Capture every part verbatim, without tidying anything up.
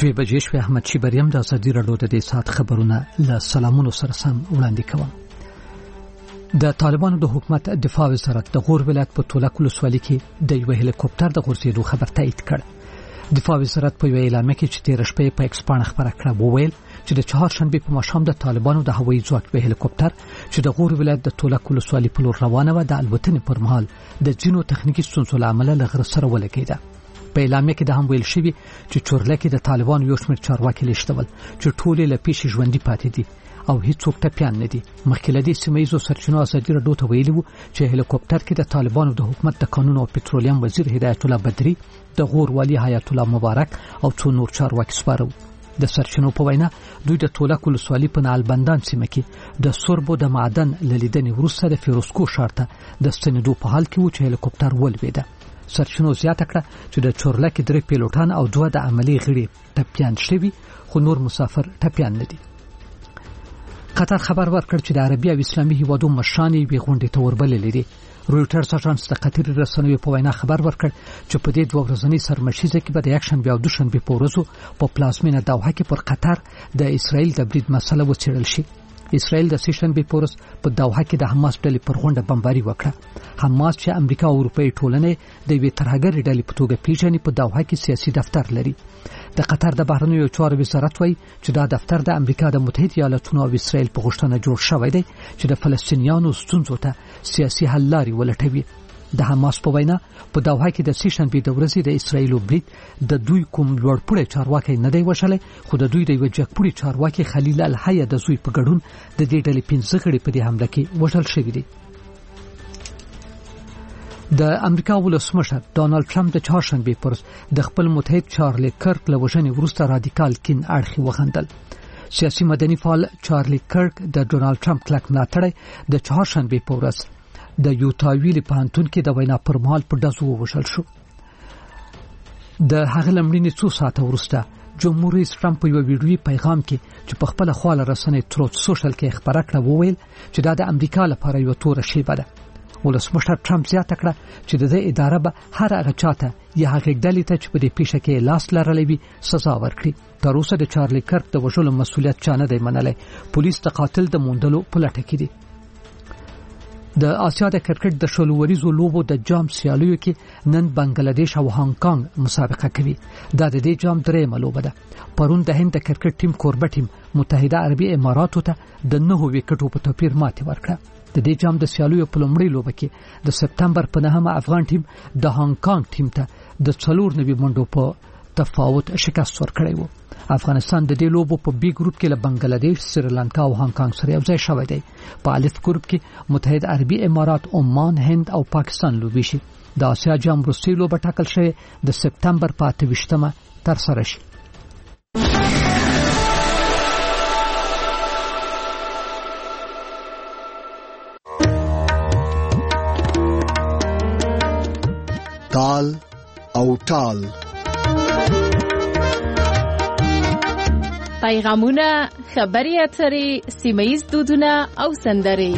دوی بجې شوې. احمد شي بریم د ازادي راډیو د دې ساعت خبرونه له سلامونو سره سم وړاندې کوم. د طالبانو د حکومت دفاع وزارت د غور ولایت په تولک ولسوالۍ کې د یو هلیکوپټر د غورځېدو خبر تایید کړ. دفاع وزارت په یو اعلامیه کې چې تیر شپه په ایکس باندې خبره کړه وویل چې د چهارشنبه په ماښام د طالبانو د هوایي ځواک په هلیکوپټر چې د غور ولایت د تولک ولسوالۍ په لور روانه و د الوتنې پر مهال د ځینو تخنیکی ستونزو له امله له غره سره ولګېده. په اعلامیه کې د هم ویل شوی چې چورلکه د طالبانو یو شمېر چارواکي لیشتول چې ټول له پیښې ژوندۍ پاتې دي او هیڅوک ټپيان نه دي. مخکې له دې سیمه ییزو سرچینو ازادي راډیو ته ویلي وو چې هلیکوپټر کې د طالبانو د حکومت د قانون او پټرولیم وزیر هدایت الله بدری، د غور والی حیات الله مبارک او څو نور چارواکي سپارو. د سرچینو په وینا دوی د تولک ولسوالۍ په نالبندان سیمه کې د سوربو د معدن لیدنې وروسته د فیروزکو شارته د ستنېدو په حال کې و چې هلیکوپټر ولوېده. سرچینو زیاته کړه چې د چورلک درې پیلوټان او دوه د عملی غړي ټپيان شوي خو نور مسافر ټپيان نه دي. قطر خبر ورکړ چې د عربي او اسلامي هیوادو مشران یې غونډې ته وربللې دي. رویټرز اژانس د قطر رسنیو په وینا خبر ورکړ چې په دې دوه ورځنۍ سرمشیزه کې به د یکشنبه او دوشنبه په ورځو په پلازمینه دوحه کې پر قطر د اسرائیل د برید مسله وڅېړل شي. اسرائیل د سیشنبه په ورځ په دوحه کې د حماس ډلې پر غونډه بمباري وکړه. حماس چې امریکا او اروپאי ټولنې د وی ترهګر ډلې په توګه پیژني په دوحه کې سیاسي دفتر لري. د قطر د بهرنیو چارو وزارت وایي چې دا دفتر د امریکا د متحده ایالاتونو او اسرائیل په غوښتنه جوړ شوی دی چې د فلسطینیانو ستونزو ته سیاسي حل لارې ولټوي. د حماس په وینا په دوحه کې د سیشنبه د ورځې د اسرائیل برید د دوی کوم لوړپوړی چارواکي نه دی وشلې، خو د دوی د یو جګپوړي چارواکي خلیل الحیا د زوی په ګډون د دې ډلې پنځه غړي په دې حمله کې وژل شوي دي. د امریکا ولسمشر ډونالد ټرمپ د چهارشنبه پر د خپل متحد چارلی کرک له وژنې وروسته رادیکال کین اړخي وخندل. سیاسي مدني فعال چارلی کرک د ډونالد ټرمپ کلک ملاتړی د چهارشنبه په ورځ د یوتاویل پانتون کې د وینا پر مهال په داسو وشل شو. د هغه لمړینې څو ساعته وروسته جمهور رئیس ټرمپ په یو ویډیوي پیغام کې چې په خپل خواله رسنۍ تروت سوشل کې خبره کړه وویل چې دا د امریکا لپاره یو تور شیبه ده. ولسمشر ټرمپ زیاته کړه چې د دې اداره به هر هغه چاته یا هغه ډلې ته چې په دې پیښه کې لاس لرلې وي سزا ورکړي. تر اوسه د چارلی کرک د وژلو مسؤلیت چا نه دی منلی. پولیس د قاتل د موندلو په لټه کې دي. د آسیا د کرکټ د شلو وریزو لوبو د جام سیالیو کې نن بنگلاديش او هانګ کانګ مسابقه کوي. دا د دې جام درېمه لوبه ده. پرون د هند د کرکټ ټیم کوربه ټیم متحده عربي اماراتو ته د نهو وکټو په توپیر ماتې ورکړه. د دې جام د سیالیو په لومړۍ لوبه کې د سپتمبر په نهمه افغان ټیم د هانګ کانګ ټیم ته د څلور نوي منډو په تفاوت شکست ورکړی و. افغانستان د دې لوبو په بي ګروپ کې له بنگلاديش، سریلانکا او هانګ کانګ سره یوځای شوی دی. په الف ګروپ کې متحده عربي امارات، عمان، هند او پاکستان لوبي شي. د آسیا جام وروستۍ لوبه ټاکل شوې د سپتمبر په اته ویشتمه تر سره شي. تال او ټال پیغامونه، خبري اترې، سیمه‌ییز دودونه او سندرې.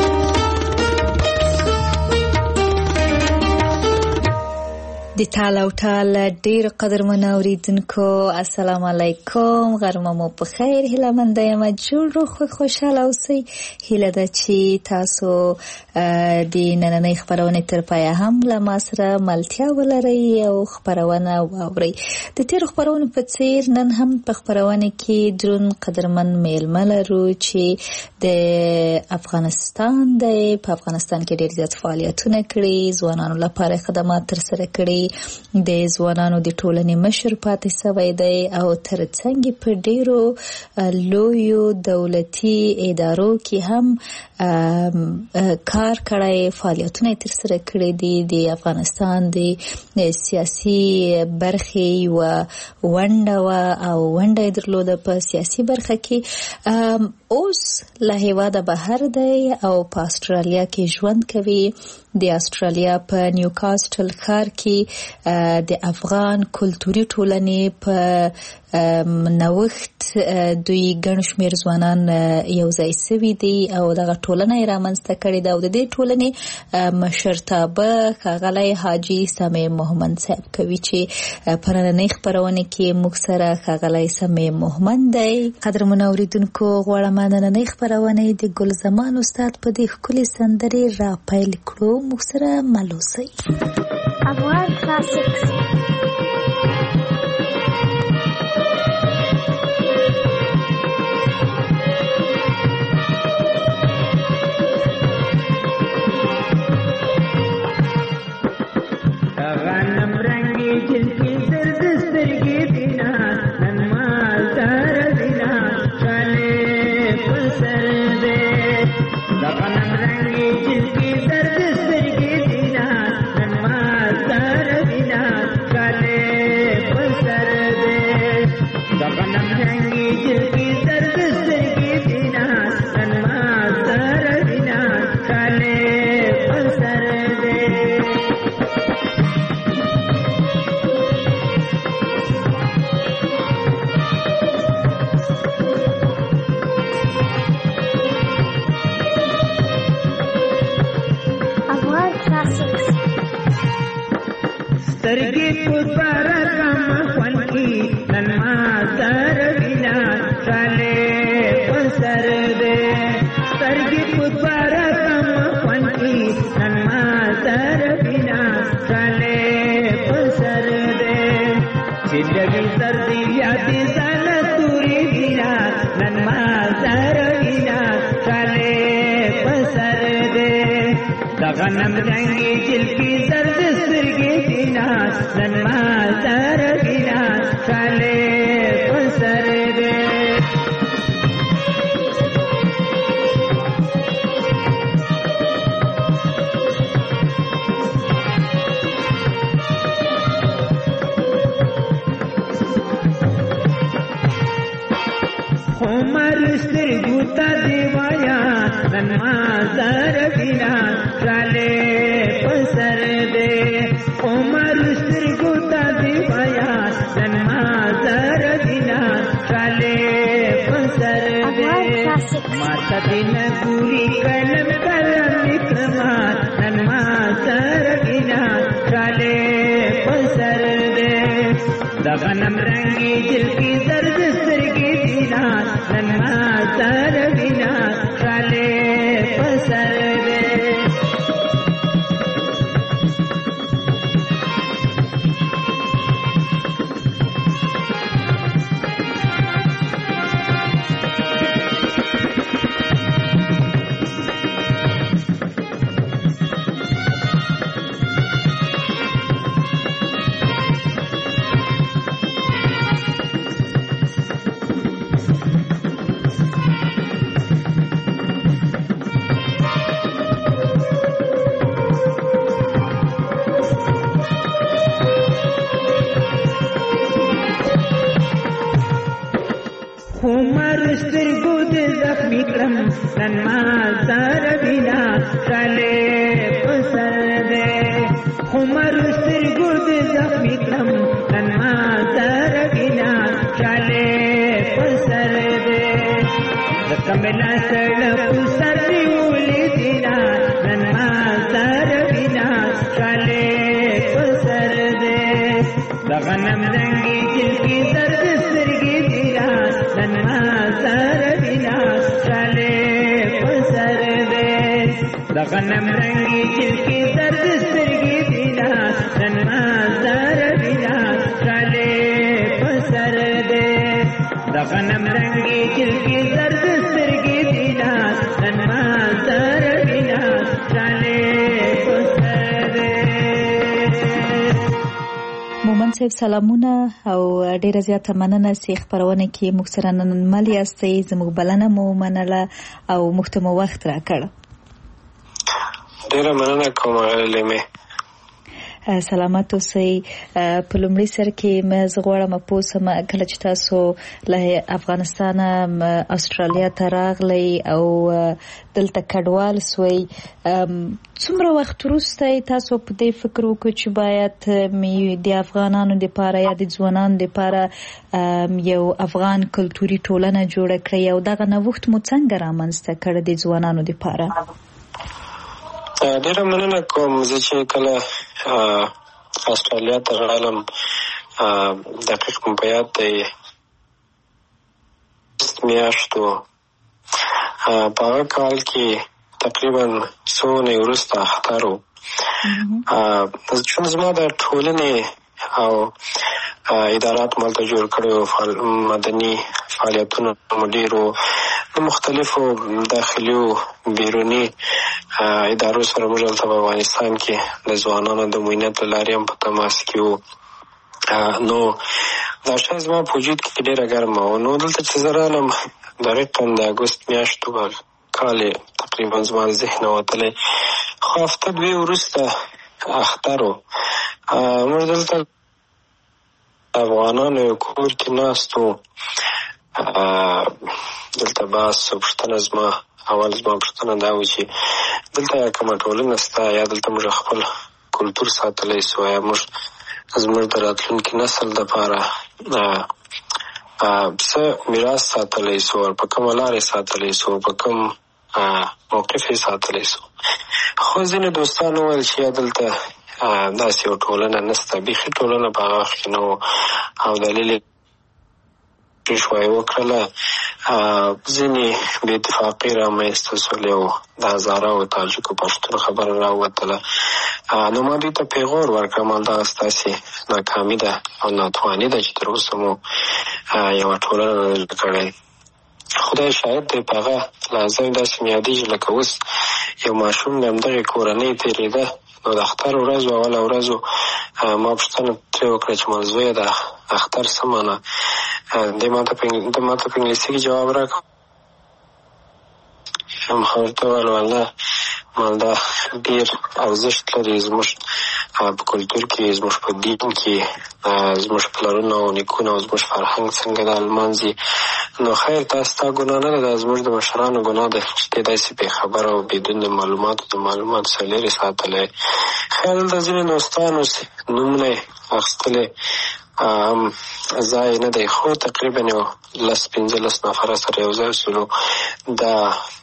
د تال او ټال ډیر قدرمن اوریدونکو السلام علیکم، غرمه مو په خیر، هیله مند یم جوړ خو خوشاله اوسئ. هیله ده چې تاسو د نننۍ خبرونه تر پایه هم له ما سره ملتیا ولرئ او خبرونه واورئ. د تیر خبرونو په څیر نن هم په خبرونه کې درون قدرمن میلمه لرو چې د افغانستان د په افغانستان کې ډیر زیات فعالیتونه کړي، ځوانانو لپاره خدمات تر سره کړي، د ځوانانو د ټولنې مشر پاتې شوی دی او ترڅنګ په ډیرو لویو دولتي ادارو کې هم کار کړی، فعالیتونه تر سره کړي دي. د افغانستان د سیاسي برخې و ونډه او ونډه درلوده په سیاسي برخه کې. اوس له هیواده بهر دی او په استرالیا کې ژوند کوي. د استرالیا په نیوکاسټل ښار کې چې د افغان کلتوري ټولنې په نوښت دوی ګڼ شمېر ځوانان یو ځای سوي دي او دغه ټولنه یې رامنځته کړې ده او د دې ټولنې مشرتابه ښاغلی حاجي سمیع محمد صاحب کوي چې په نننۍ خپرونه کې موږ سره ښاغلی سمیع محمد دی. قدرمنو اورېدونکو غواړم نننۍ خپرونه د ګل زمان استاد په دې ښکلې سندرې را پیل کړو. موږ سره مل اوسئ. افغان کلاسیکس غنم رنگی جل کی زرد سرگی دینا ننما زر دینا چالے پسر دے عمر سرگوتا دیوایا ننما زر دینا چالے پسر دے عمر سرگوتا دیوایا ننما زر دینا چالے پسر دے ماتا دین پوری کلم کلم اکرما ننما زر دینا چالے پسر دے دغنم رنگی جل کی زرد سرگی دینا ننما زر دینا چالے پسر دے عمر سترګو دې زخمي کړم ننما زر دینا چالے پسر دے عمر سترګو دې زخمي کړم ننما زر دینا چالے پسر دے کملا سړ پسر نیولې دینا ننما زر دینا چالے پسر دے دغنم رنگی جل کی درد سرګي دینا ننما زر دینا چالے پسر دے دغنم رنگی جل کی درد سرګي دینا ننما زر دینا چالے پسر دے دغنم رنگی جل کی درد سرګي دینا ننما زر دینا چالے پسر دے. مومن صاحب سلامونه او ډیره زیاته مننه چې خبرونه کې موږ سره نن مل یاستئ. زموږ بلنه مو منله او موږ ته مو وخت راکړ. ډیره مننه کوم لیمه. سلامت اوسئ. په لومړي سر کې مې زغوړم پوسم کله چې تاسو له افغانستان استرالیا ته راغلی او دلته کډوال سوی، څومره وخت وروسته تاسو په دې فکر وکړو چې باید د افغانانو لپاره یا د ځوانانو لپاره یو افغان کلتوري ټولنه جوړه کړئ او دغه نوښت مو څنګه رامنځته کړ د ځوانانو لپاره؟ ډیره مننه کوم. زه چې کله استرالیا ته راغلم دقیق مو په یاد دی، میاشتو په هغه کال کې تقریبا څو اونۍ وروسته اختر و. چون زما د ټولنې او ادارات مالته جوړ کړي وو، مدني فعالیتونه مو ډېر وو، د مختلفو داخلي او بیروني ادارو سره موږ هلته په افغانستان کې د ځوانانو د معاینت له لارې هم په تماس کې وو. نو دا شی زما په وجود کې ډېره ګرمه وه. نو دلته چې زه راغلم دقیقا د اګوست میاشتو کال تقریبا زما د ذهنه وتلی، خو هفته دوې وروسته اختر و. موږ دلته افغانانو یو کور کې ناست وو. دلته بحث او پوښتنه زما اول زما پوښتنه دا و چې دلته یا کومه ټولنه شته یا دلته موږ خپل کلتور ساتلی سو، یا موږ زموږ د راتلونکي نسل دپاره څه میراث ساتلی سو، په کومه لارې ساتلی سو، په کوم موقف یې ساتلی سو. خو ځینې دوستان وویل چې یا دلته داسې یو ټولنه نشته، بیخي ټولنه په هغه وخت کې نه و، او دلیل یې شوی وکړله. ځینې بې اتفاقي رامنځته سول، یو د هزاره او تاجکو پښتون خبره راووتله. نو ما دوی ته پیغور ورکړم همدغه ستاسې ناکامي ده او ناتواني ده چې تر اوسه مو یوه ټولنه نه ده کړې. خدای شاهد دی، په هغه لحظه مې داسې مې یادېږي لکه اوس یو ماشوم د همدغې کورنۍ تېرېده. نو د اختر ورځ و، اوله ورځ و، ما پوښتنه ترې وکړه چې ما زویه د اختر څه معنی؟ دی ما ته په انګلیسي کې جواب راکړ. ما ورته وویل والله مالدا ډېر ارزښت لري زموږ په کلتور کې، زموږ په دین کې، زموږ پلرونه او نیکونه او زموږ فرهنګ څنګه دا لمانځي. نو خیر دا ستا ګناه نه ده، دا زموږ د مشرانو ګناه ده چې دی داسې بې خبره او بدون د معلوماتو د معلوماتو څخه لرې ساتلی. خیر دلته ځینې دوستانو نومونه یې اخیستلی هم ځای نه دی، خو تقریبا یو لس پنځلس نفره سره یو ځای سولو. دا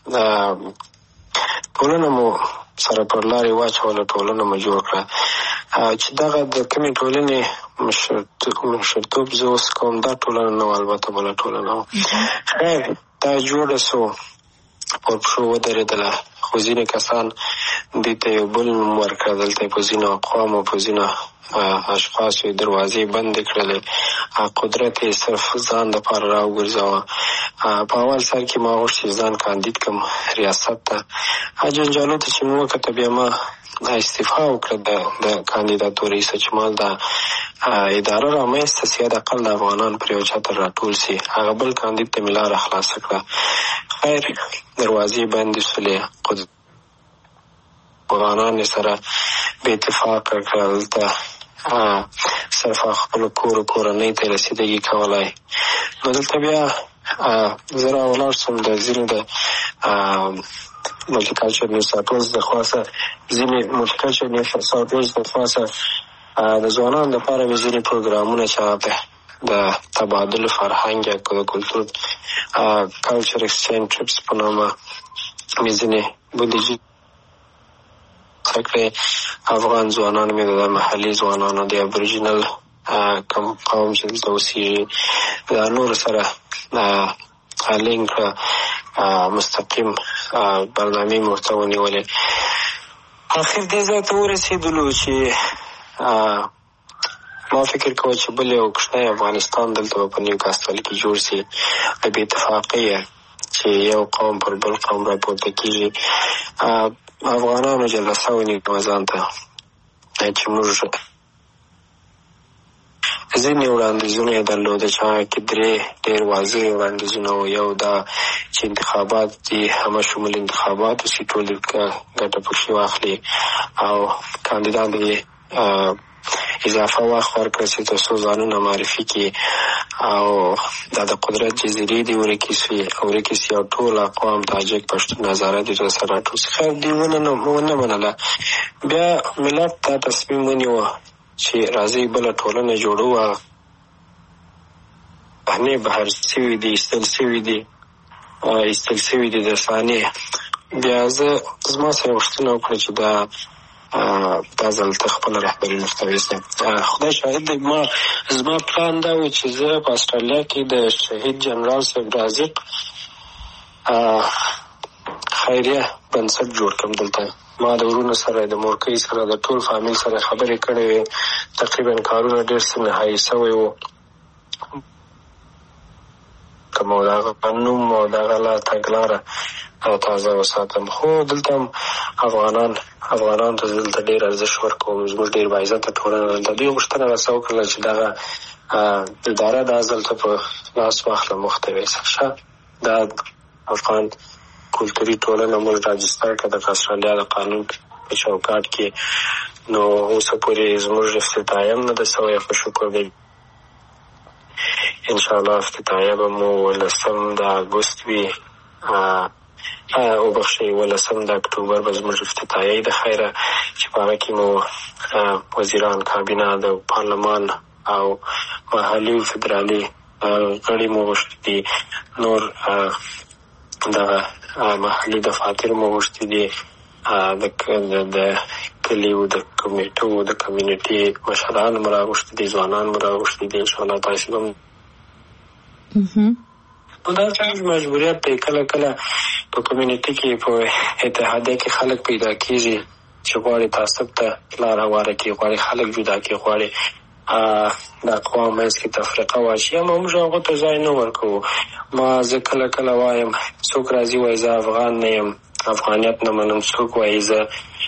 ټولنه مو سره پر لارې واچوله، ټولنه مو جوړ کړه. چې دغه د کومې ټولنې مشرتوب زه اوس کوم، دا ټولنه نه وه، البته بله ټولنه وه. خیر دا جوړه سو، پر پښو ودرېدله. خو ځینې کسان دې ته یو بل نوم ورکړه، دلته یې په ځینو اقوامو په ځینو اشخاصو یې دروازې بندې کړلې، قدرت یې صرف ځان دپاره راوګرځاوه. په اول سر کې ما غوښت چې ځان کاندید کړم ریاست ته. جنجالو ته چې مې وکته بیا ما استعفا وکړه د کاندیداتورې څخه چې ما دا اداره رامنځته سي، حداقل د افغانان پر یو چتر راټول سي. هغه بل کاندید ته مې لاره خلاصه کړه. خیر دروازې بندې شولې، افغانان یې سره بې اتفاقه کړل، دلته صرف خپلو کور و کورنۍ ته یې رسېدګي کولی. نو دلته بیا زه راولاړ شوم د ځینو د ملټیکلچر نیوز ساټورز د خواڅه، ځینې ملټیکلچر نیوز ساټورز د خواڅه د ځوانانو لپاره مې ځینې پروګرامونه چې هغه د تبادل فرهنګ یا د کلتور کلچر ایکسچینج ټریپس په نامه مې ځینې بودیجې کړې. افغان ځوانانو مې د محلي ځوانانو د ابوریجنل کوم قوم چې دلته اوسېږي دا نورو سره لینک مستقیم برنامې مې ورته ونیولې. اخر دې ځای ته ورسېدلو چې ما فکر کوه چې بل یو کوچنی افغانستان دلته به په نیوکاسټل کې جوړ سي، د بې اتفاقۍ چې یو قوم پر بل قوم راپورته کېږي. افغانانو جلسه ونیوه ځان ته چې موږ ځینې وړاندیزونه یې درلوده چې هغه کې درې ډېر واضح وړاندیزونه وو. یو دا چې انتخابات دي همه شمول انتخابات وسي، ټول ګټه پکښې واخلي او کاندیدان یې اضافه وخت ورکړي چې تاسو ځانونه معرفي کړي او دا د قدرت جزیرې دی ورکې سي او ورکې سي او ټول اقوام تاجک پښتون هزاره دي تر سره ټول خیر دی ونه نه ونه منله. بیا ملت ته تصمیم ونیو چې راځي بل ټولنه جوړو نه بهر سوي دي استل سوي دي استل سوي دي د ثاني. بیا زه زما سره وختونه وکړه چې دا دا ځل خپل رهبري مستویسته. خدای شاهد دی ما زما پلان دا و چې زه په استرالیا کې د شهید جنرال صاحب رازق خیریه بنسټ جوړ کړم. دلته ما د ورونو سره د مورکۍ سره د ټول فامیل سره خبرې کړې وې. تقریبا کارونه ډېر څه نهایي سوی و کوم او دغه قانون او دغه لا تګلاره تازه وساتم. خو دلته افغانان افغانان ته دلته ډېر ارزښت ورکوم. زموږ ډېر باعزته ټولنه دلته دوی غوښتنه راسه وکړله چې دغه اداره دا ځل ته په لاس واخله محتوی شه. دا افغان کلتوري ټولنه موږ راجستر کړه د استرالیا د قانون په چوکاټ کې. نو اوسه پورې زموږ افتتاحیه هم نه ده سوی خو شکر دی انشاءالله افتتاحیه به مو ولسم د اګوست وي او بخشي ولسم د اکتوبر به زموږ افتتاحیه د خیره چې په هغه کې مو وزیران کابینه د پارلمان او محلي او فدرالي غړي مو غوښتي دي. نور دغه محلي دفاتر مو غوښتي دي د کلیو د کمیټو د کمیونټي مشران مو راغوښتي دي ځوانان مو راغوښتي دي. انشاءالله تاسو به نو دا څنګه مجبوریت دی. کله کله په کمیونټي کې په اتحادیه کې خلک پیدا کېږي چې غواړي تعصب ته لاره هواره کړي، غواړي خلک جدا کړي، غواړي د اقوام منځ کې تفرقه واچي. اما موږ هغو ته ځای نه ورکوو. ما زه کله کله وایم څوک راځي وایي زه افغان نه یم، افغانیت نه منم. څوک وایي زه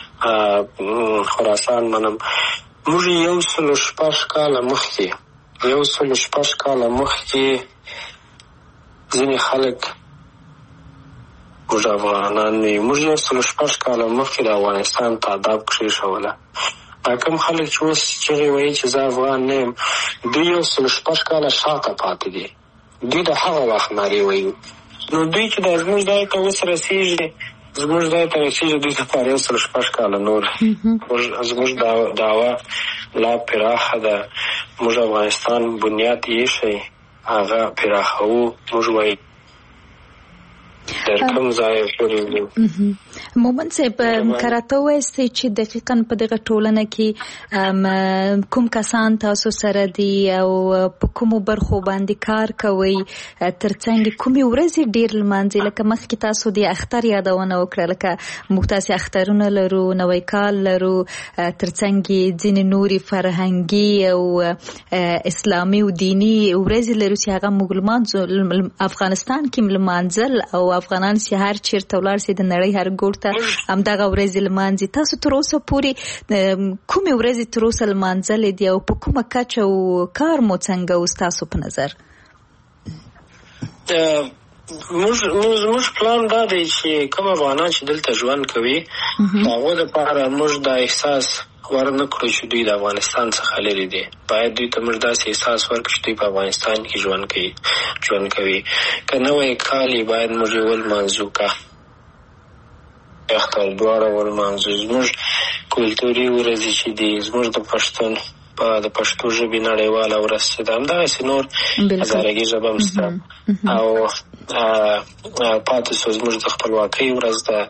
خراسان منم. موږ یو سلو شپږ کاله مخکې یو سلو شپږ کاله مخکې ځینې خلک موږ افغانان نه یو. موږ یو سلو شپږ کاله مخکې د افغانستان تعداد کېښوله. دا کوم خلک چې اوس چغې وایي چې زه افغان نه یم، دوی یو سلو شپږ کاله شاته پاتې دي. دوی د هغه وخت نارې وایي. نو دوی چې دا زموږ ځای ته اوس رسېږي زموږ ځای ته رسېږي دوی لپاره یو سلو شپږ کاله نور. زموږ دعوه لا پراخه ده. موږ افغانستان بنیاد ایښی هغه پراخوو. موږ وایي در کوم ځای پورې مومن صاحب کراته وایستئ چې دقیقاً په دغه ټولنه کې کوم کسان تاسو سره دي او په کومو برخو باندې کار کوئ، ترڅنګ کومې ورځې ډېر لمانځئ؟ لکه مخکې تاسو د اختر یادونه وکړه، لکه موږ تاسې اخترونه لرو، نوی کال لرو، ترڅنګ ځینې نورې فرهنګي او اسلامي او دیني ورځې لرو چې هغه موږ لمانځو. افغانستان کې لمانځل او افغانان چې هر چیرته ولاړ سي د نړۍ هر ګوټ ته همدغه ورځې لمانځي. تاسو تر اوسه پورې کومې ورځې تر اوسه لمانځلې دي او په کومه کچه او کار مو څنګه اوس تاسو په نظر؟ موږ زموږ پلان دا دی چې کوم افغانان چې دلته ژوند کوي هغو دپاره موږ دا احساس ورنه کړو چې دوی د افغانستان څخه لرې دي. باید دوی ته موږ داسې احساس ورکړو چې دوی په افغانستان کې ژوند کوي ژوند کوي که نوی کال یې باید موږ یې ولمانځو، که اختر دواړه ولمانځو. زموږ کلتوري ورځې چې دي زموږ د پښتون په د پښتو ژبې نړیواله ورځ چې ده همدغسې نور هزارګي ژبه هم شته او پاتې سو زموږ د خپلواکۍ ورځ ده.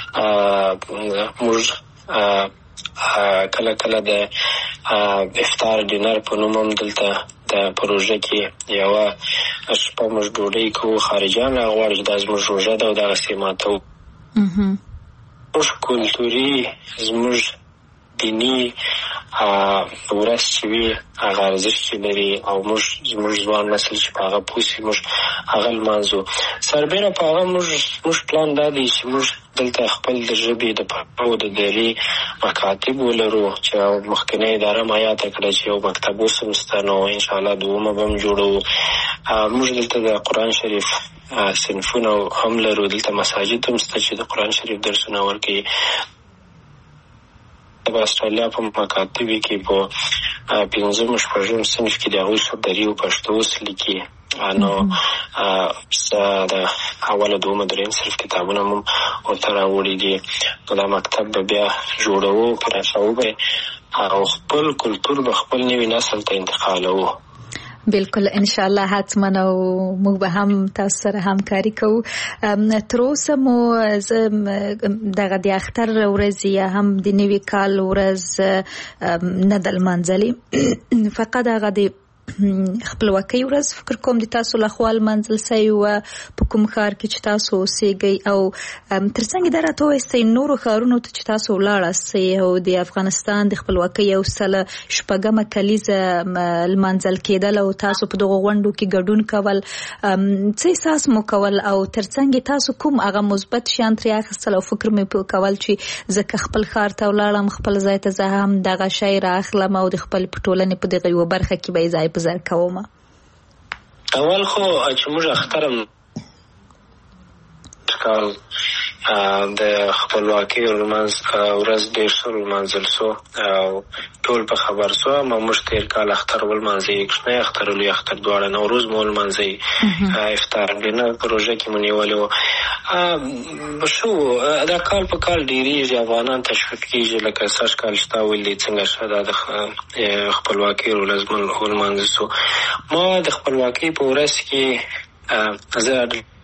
موږ کله کله د افطار ډینر په نوم هم دلته د پروژه کې یوه شپه موږ ډوډۍ کوو. خارجیان راغواړي چې دا زموږ روژه ده او دغسې ماتوو. زموږ کلتوري زموږ دیني ورځ چې وي هغه ارزښت چې لري او موږ زموږ ځوان نسل چې په هغه پوه سي موږ هغه لمانځو. سربیره په هغه موږ موږ پلان دا دی چې موږ دلته خپل د ژبې د پښتو د دري مکاتب ولرو چې مخکنۍ اداره ما یاده کړه چې یو مکتب اوس هم شته. نو انشاءالله دومه به هم جوړوو. موږ دلته د قرآن شریف صنفونه هم لرو. دلته مساجد هم شته چې د قرآن شریف درسونه ورکوي. مکتب استرالیا په مکاتبي کې په پنځم شپږم صنف کې د هغوی صدري او پښتو اوس لیکي. نو د اوله دومه درېیم صنف کتابونه هم ورته راوړي دي. نو دا مکتب به بیا جوړوو، پراخوو به او خپل کلتور به خپل نوي نسل ته انتقالوو. بالکل ان شاء الله حتما او موږ به هم تاسو سره همکاري کوو. تر اوسه مو دغه د اختر ورځ یا هم د نوي کال ورځ نه د لمانځلې، فقط هغه د خپلواکۍ ورځ فکر کوم د تاسو له خوا لمانځل سوی وه په کوم ښار کې چې تاسو اوسېږئ، او ترڅنګ دا راته ووایاست نورو ښارونو ته چې تاسو ولاړاستئ او د افغانستان د خپلواکۍ یو سل شپږمه کلیزه لمانځل کېدل او تاسو په دغو غونډو کې ګډون کول، څه احساس مو کول او ترڅنګ تاسو کوم هغه مثبت شیان ترې اخیستل او فکر مې کول چې زه که خپل ښار ته ولاړم خپل ځای ته زه هم دغه شی رااخلم او د خپل ټولنې په دغه یوه برخه کې به یې ځای په ځای کوم؟ اول خو چې موږ اخترم کال د خپلواکۍ ورځ ډېر ښه ولمانځل سو او ټول په خبر سو. ما موږ تېر کال اختر ولمانځئ، کوچنی اختر لوی اختر دواړه، نوروز مو ولمانځئ، افطار ډینر پروژه کې مو نیولې وه. شو دا کال په کال ډېرېږي، افغانان تشویق کېږي لکه سږ کال چې تا ویل دی څنګه ښه دا د خپلواکۍ ورځ مو ولمانځل سو. ما د خپلواکۍ په ورځ کې زه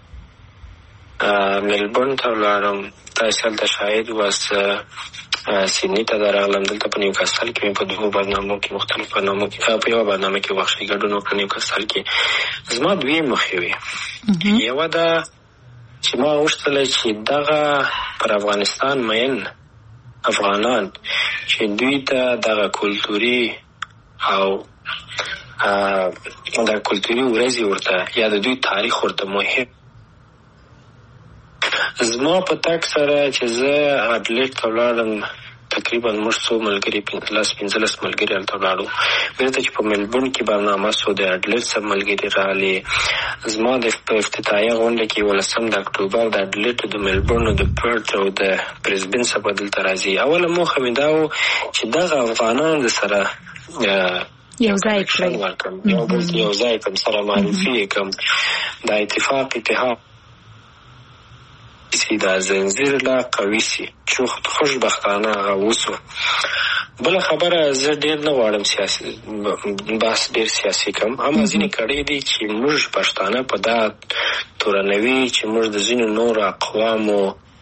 ملبورن ته ولاړم، تاسو هلته شاهد واست. سیدني ته درغلم، دلته په نیوکاسل کې مې په دوه برنامو کې مختلف برنامو کې په یوه برنامه کې بخښئ ګډون وکړ نیوکاسل کې. زما دوې موخې وې. یوه دا چې ما غوښتله چې دغه پر افغانستان مین افغانان چې دوی ته دغه کلتوري او د کلتوري ورځې ورته یا د دوی تاریخ ورته مهم. زما په تک سره چې زه اډلیډ ته ولاړم، تقریبا موږ څو ملګري پنځلس پنځلس ملګري هلته ولاړو. بیرته چې په ملبورن کې برنامه سو د اډلیډ سب ملګري راغلي. زما د افتتاحیه غونډه کې یولسم د اکتوبر د اډلیډ د ملبورن د پرت او د برزبن څخه دلته راځي. اوله موخه مې دا و چې دغه افغانان د سره یو ځای کړم، یو بل یو ځای کړم، سره معرفي یې کړم، د اتفاق اتحاد سی دا زنځیر لا قوي سي چې خوشبختانه هغه وسو. بله خبره زه ډېر نه غواړم سیاسي بحث ډېر سیاسي کم، اما ځینې کړی دي چې موږ پښتانه په دا تورنوي چې موږ د ځینو نورو اقوامو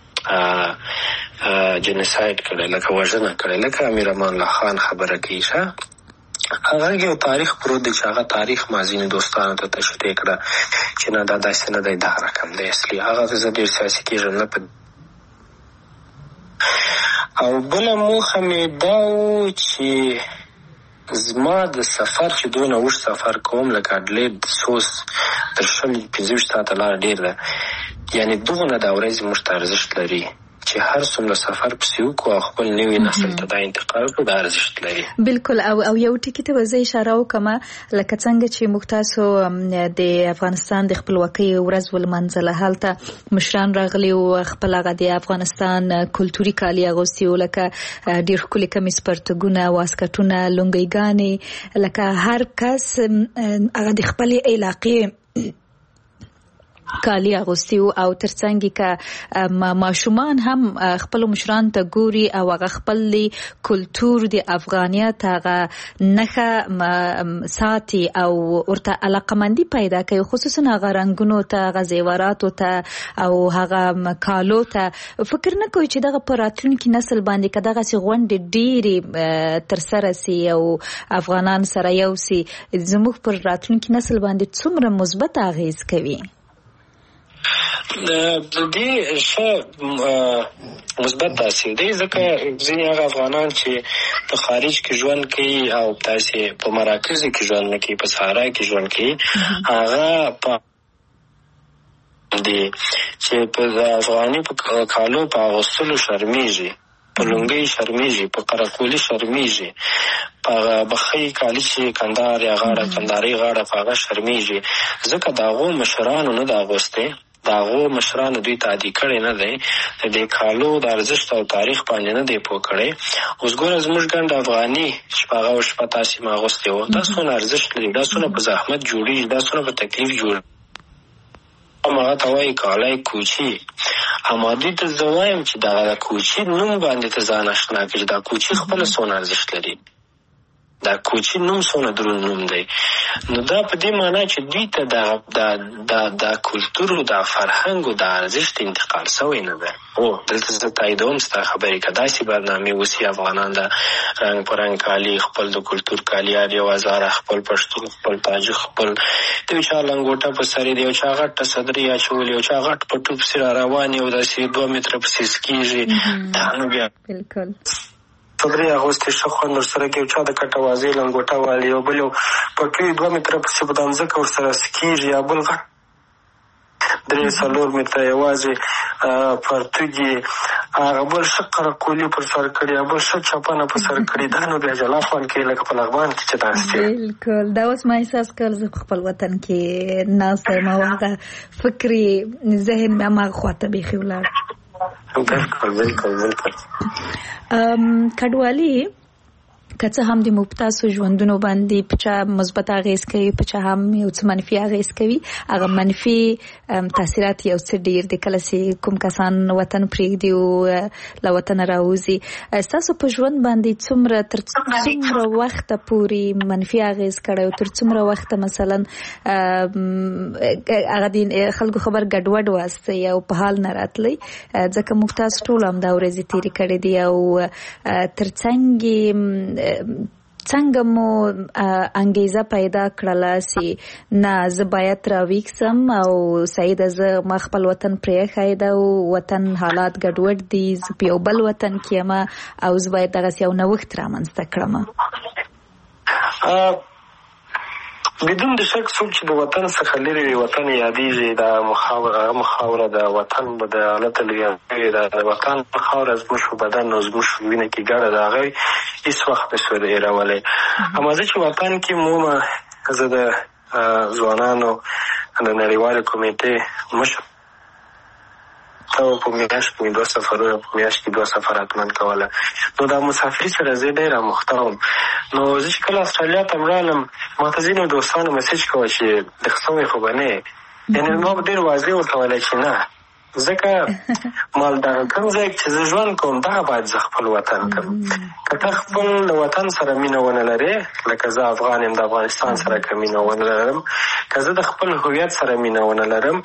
جنساید کړی، لکه وژنه کړی، لکه امیر امان الله خان خبره کوي ښه هغه یو تاریخ پروت دی چې هغه تاریخ ما ځینې دوستانو ته تشریح کړه چې نه دا داسې نه دی، دا رقم دی اصلي. هغه ته زه ډېر سیاسي کېږم نه په. او بله موخه مې دا و چې زما د سفر چې دونه اوږد سفر کوم لکه اډلیډ سوس تر شل پنځه ویشت ساعته لاره ډېر ده، یعنې دغونه دا ورځې موږ ته ارزښت لري چې هر څومره سفر پسې وکړو او خپل نوي نسل ته دا انتقال کړو، دا ارزښت لري. بالکل. او او یو ټکي ته به زه اشاره وکړم، لکه څنګه چې موږ تاسو د افغانستان د خپلواکۍ ورځ ولمانځله، هلته مشران راغلي او خپل هغه د افغانستان کلتوري کالي اغوستي وو، لکه ډېر ښکلي کمیس پرتګونه، واسکټونه، لونګۍ، لکه هر کس هغه د خپلې علاقې کالی اغوستي او ترڅنګ کې ماشومان هم خپل مشران ته ګوري او هغه خپل کلتور د افغانیت هغه نخه ساتي او ورته علاقمندي پیدا کوي، خصوصا هغه رنگونو ته، هغه زیوراتو ته او هغه کالو ته. فکر نه کوي چې دغه پراتلونکي نسل باندې که دغه سي غونډې ډېرې تر سره سي او افغانان سره یو سي، زموږ پر راتلونکي نسل باندې څومره مثبت اغیز کوي؟ د دې ښه مثبت تاثیر دی، ځکه ځینې هغه افغانان چې په خارج کې ژوند کوي او داسې په مراکزو کې ژوند نه کوي، په صحرا کې ژوند کوي، هغه په دي چې په افغاني په کالو په اغوستلو شرمېږي، په لونګۍ شرمېږي، په قرقولي شرمېږي، په بخۍ کالي چې کندار یا غاړه کندارۍ غاړه په هغه شرمېږي، ځکه د هغو مشرانو نه د اغوستی، د هغو مشرانو دوی ته عادي کړی نه دی، د دې کالو د ارزښت او تاریخ باندې نه دی پوه کړی. اوس ګوره زموږ ګنډ افغاني شپاغه او شپه تاسې ما اغوستی وو، دا څونه ارزښت لري، دا څونه په زحمت جوړېږي، دا څونه په تکلیف جوړ هغه ته وایي کالی کوچي. اما دوی ته زه وایم چې دغه د کوچي نوم باندې ته ځان اشنا کړي، دا کوچي خپله څونه ارزښت لري، دا کوچي نوم څونه دروند نوم دی. نو دا په دې معنا چې دوی ته دا کلتور او دا فرهنګ او دا ارزښت انتقال سوی نه دی. او دلته زه تاییدوم ستا خبرې که داسې برنامې وسي افغانان د رنګ په رنګ کالي خپل د کلتور کالي هر یو هزاره خپل پښتون خپل تاجک خپل د یو چا لنګوټه په سر د یو چا غټه صدرې اچولې یو چا غټ پټو پسې را روان یو داسې دوه متره پسې سکېږي. دا نو بیا بالکل صدرې اغوستې ښه خوند ورسره کوي، یو چا د کټه وازې لنګوټه والي، یو بل یو پټوي دوه متره پسې په د مځکه ورسره سکېږي، یا بل غټ درې څلور متره یوازې پرتوګي، هغه بل ښه قرقولي پر سر کړي، یا بل ښه چپنه په سر کړي. دا نو بیا جلا خوند کوي لکه په لغمان کې چې داسې بالکل. دا اوس ما احساس کړل زه په خپل وطن کې ناسته یم او هغه فکري ذهن مې هماغه خواته بیخي ولاړ. بالکل بالکل بالکل. کډوالي که څه هم د مبتاسو ژوندونو باندې په چا مثبت اغېز کوي، په چا هم یو څه منفي اغېز کوي، هغه منفي تاثیرات یو څه ډېر د کله چې کوم کسان وطن پرېږدي او له وطنه راوځي. ستاسو په ژوند باندې څومره تر څومره وخته پورې منفي اغېز کړی او تر څومره وخته مثلا هغه د خلکو خبر ګډوډ واسطه او په حال نه راتلی؟ ځکه موږ تاسو ټول همدا ورځې تېرې کړې دي او تر څنګ څنګه مو انګیزه پیدا کړله چې نه زه باید راویښسم او سعید زه ما خپل وطن پرېښی ده او وطن حالات ګډوډ دي، زه په یو بل وطن کې یم او زه باید دغسې یو نوښت رامنځته کړم؟ بدون د شک څوک چې د وطن څخه لرې وي وطن یادېږي. دا مخاوره د وطن د حالت لرې ده، د وطن خاوره زموږ په بدن او زموږ په وینه کې ګډه ده، هغه هېڅ وخت نشو هېرولی. اما زه چې وطن کې مومه، زه د ځوانانو د نړیوالې کمیټې مشر په میاشت کې دوه سفرونه په میاشت کې دوه سفر حتمن کوله. نو دا مسافري سره زه ډېره مخته وم. نو زه چې کله استرالیا ته مړالم ما ته ځینو دوستانو مسیج کوه چې د خصوی خو به نه یې، یعنې ما به ډېر واضح ورته ویلی چې نه، ځکه ما دغه کوم ځای چې زه ژوند کوم دغه باید زه خپل وطن کړم. که ته خپل وطن سره مینه ونه لرې، لکه زه افغان یم د افغانستان سره که مینه ونه لرم، که زه د خپل هویت سره مینه ونه لرم،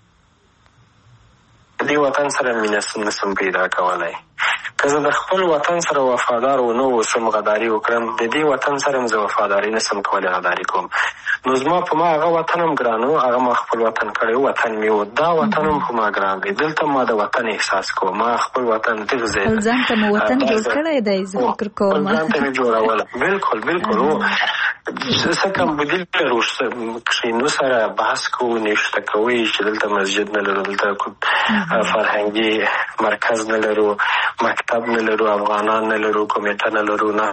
د دې وطن سره مینه نسم پیدا کولی. که زه د خپل وطن سره وفادار ونه اوسم، غداري وکړم، د دې وطن سره هم زه وفاداري نسم کولی، غداري کوم. نو زما په ما هغه وطن هم ګران و، هغه ما خپل وطن کړی وطن مې و، دا وطن هم په ما ګران دی. دلته ما د وطن احساس کوم، ما خپل وطن دغه ځای ته ځان ته مو وطن جوړ کړی دی، زه فکر کوم ځان ته مې جوړولی. بالکل بالکل. و څه کم بدیل لرو، کښېنو سره بحث کوو، نشته کوئ چې دلته مسجد نه لرو، دلته فرهنګي مرکز نه لرو، مکتب نه لرو، افغانان نه لرو، کمیټه نه لرو، نه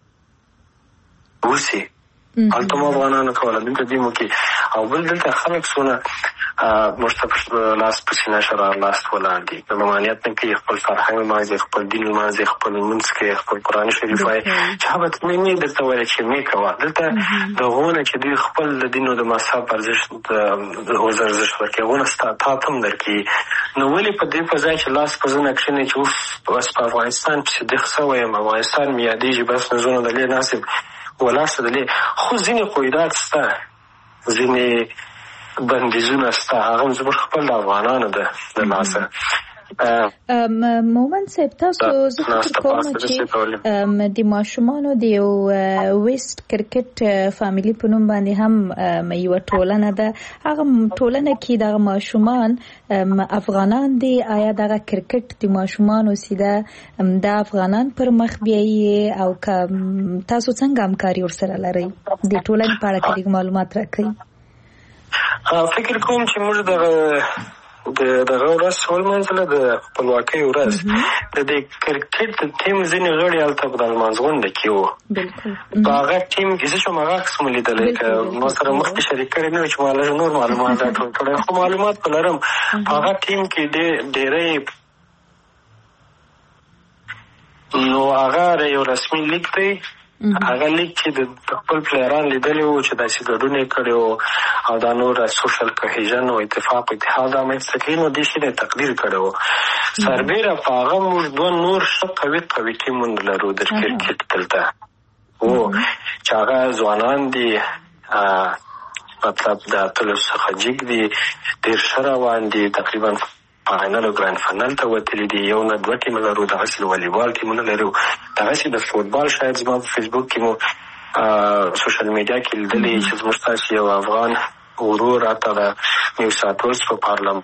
اوسي هلته مو افغانانو کوله، دلته دې مو کې. او بل دلته خلک څونه موږ ته لاس په سینه شرار لاس ولاړ دي، ممانعت نه کوي، خپل فرهنګ لمانځي، خپل دین لمانځي، خپل لمونځ کوي، خپل قرآن شریف وایي. چا به مې نه درته ویلی چې مې کوه. دلته د هغو نه چې دوی خپل د دین او د مذهب ارزښت اوز ارزښت ورکوي، هغو نه ستا تا ته هم درکوي. نو ولې په دې په ځای چې لاس په زنه کښېنئ چې اوف بس په افغانستان پسې دېخ سوی یم، افغانستان مې یادېږي، بس نه زونه دلې ناسب ولاړ شه دلې. خو ځینې قیودات شته، ځینې بندیزونه شته، هغه هم زموږ خپل د افغانانو ده د لاسه. مومن صاحب تاسو زه فکر کوم چې د ماشومانو د یو ویسټ کرکټ فامیلی په نوم باندې هم یوه ټولنه ده، هغه ټولنه کې دغه ماشومان افغانان دي. آیا دغه کرکټ د ماشومانو سیده د افغانان پر مخ بیایي او که تاسو څنګه همکاري ورسره لرئ؟ د ټولنې په اړه کې معلومات راکړئ. فکر کوم چې موږ دغه د دغه ورځ ولمانځله د خپلواکۍ ورځ د دې کرکټ د ټیم ځینې غړي هلته په دغه لمانځغونډه کې وو په هغه ټیم کې زه چې هغه عکس مو لیدلی که ما سره مخکې شریک کړی نه وي چې ما لږ نور معلومات راټول کړی خو معلومات به لرم په هغه ټیم کې ډېری نو هغه یو رسمي لیک دی هغه لیک چې د خپل پلیران لیدلی وو چې داسې ګډون یې کړی وو او دا نور سوشل کوهیژن او اتفاق اتحاد رامنځته کوي نو دې شي نه تقدیر کړی وو سربیره په هغه موږ دوه نور ښه قوي قوي ټیمونه لرو د کرکټ دلته وو چې هغه ځوانان دي مطلب د اتلس څخه جګ دي ډېر ښه روان دي تقریبا فاینل او ګرانډ فاینل ته وتلي دي یو نه دوه ټیمه لرو دغسې د والیبال ټیمونه لرو دغسې د فوټبال شاید زما په فیسبوک کې مو سوشل میډیا کې لیدلي چې زموږ تاسې یو افغان ورور راته د نیو ساوث ویلز په پارلمان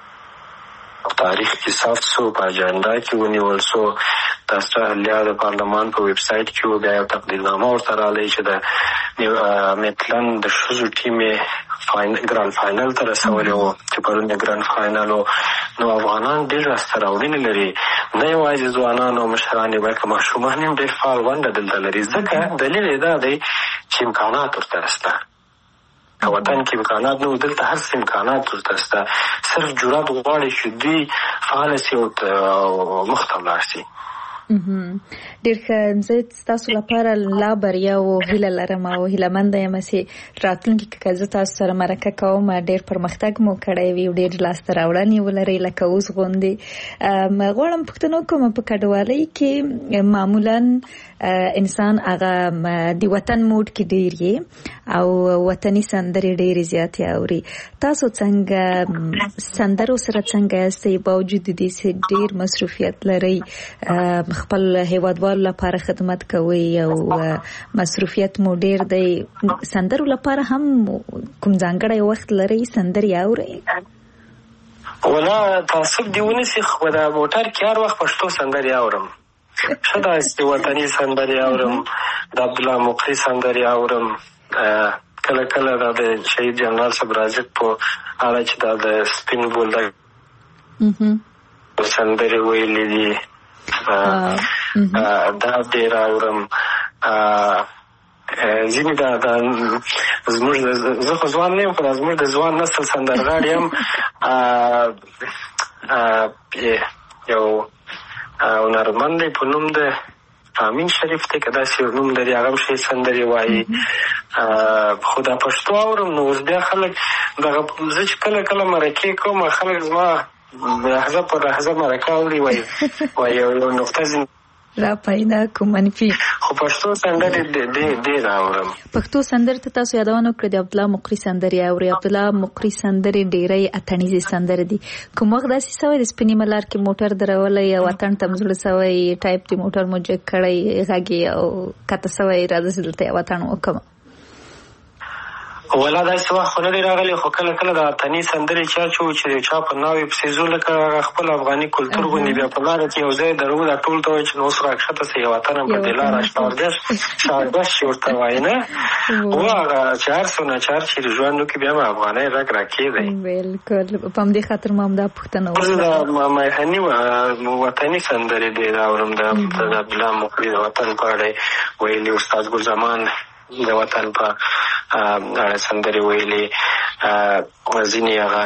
تاریخ کې ثبت شو په اجنډا کې ونیول شو د استرالیا د پارلمان په ویب سایټ کې و بیا یو تقدیرنامه ورته راغلی چې د میټلند د ښځو ټیم یې ګرانډ فاینل ته رسولی و چې پرون یې ګرانډ فاینل و نو افغانان ډېر لاسته راوړنې لري نه یوازې ځوانان او مشران یې بلکې ماشومان هم ډېر فعال ونډه دلته لري ځکه دلیل یې دا دی چې امکانات ورته شته که وطن کې امکانات نه و دلته هر څه امکانات ورته شته صرف جرات غواړي چې دوی فعاله شي او مخ ته ولاړ شي ډېر ښه زه ستاسو لپاره لا بریا او هیله لرم او هیلهمنده یم چې راتلونکي کې که زه تاسو سره مرکه کوم ډېر پرمختګ مو کړی وي او ډېر لاسته راوړنې ولرئ لکه اوس غوندې غواړم پوښتنه وکړم په کډوالۍ کې معمولا انسان هغه د وطن موډ کې ډېر یې او وطني سندرې ډېرې زیاتې اوري تاسو څنګه سندرو سره څنګه یاستئ باوجود د دې چې ډېر مصروفیت لرئ خپل هیوادوالو لپاره خدمت کوي او مصروفیت مو ډېر دی سندرو لپاره هم کوم ځانګړی وخت لرئ سندرې اورئ ولا تعصب دې ونیسي خو د موټر کې هر وخت پښتو سندرې اورم ښه داسې وطني سندرې اورم د عبدالله مقری سندرې اورم کله کله دا د شهید جنرال صاحب رازق په اړه چې دا د سپین بولدک سندرې ویلې دي دا ډېر اورم ځینې دا زموږ زه خو ځوان نه یم خو دا زموږ د ځوان نسل سندرغاړي هم یو هنرمند دی په نوم د امین شریف دی که داسې یو نوم لري هغه هم ښې سندرې وایي خو دا پښتو اورم نو اوس بیا خلک دغه زه چې کله کله مرکې کوم خلک زما لحظه پر لحظه مرکه اوري وایي وایي یو نقطه ځینې را پیدا کوم منفي خو پښتو سندرې ډېر اورم پښتو سندرې ته تاسو یادونه وکړه د عبدالله مقری سندرې اورئ عبدالله مقری سندرې ډېرې اتڼیزې سندرې دي کوم وخت داسې سوی د سپینې ملار کې موټر درولی او اتڼ ته م زړه سوی ټایپ د موټر مو جګ کړی غږ یې او کته سوی راځه چې دلته یو اتڼ وکړم ولا داسې وخت خو نه دی راغلی خو کله کله د اتڼي سندرې چا چې و چې چا په ناوې پسې ځو لکه خپل افغاني کلتور غوندې بیا په لاره کې یو ځای درو دا ټول ته وایي چې نو اوس راکښته سه یو اتڼ هم په دې لاره شاردش شاردش چې ورته وایي نه و هغه چې هر څو ناچار چې ژوند وکړي بیا به افغانۍ غږ راکېدی بلکل په همدې خاطر ما هم دا پوښتنه وکړه زه د میخني وطني سندرې ډېر اورم د عبدالله مقری د وطن په اړه ویلي استاد ګل زمان د وطن په اړه سندرې ویلې ځینې هغه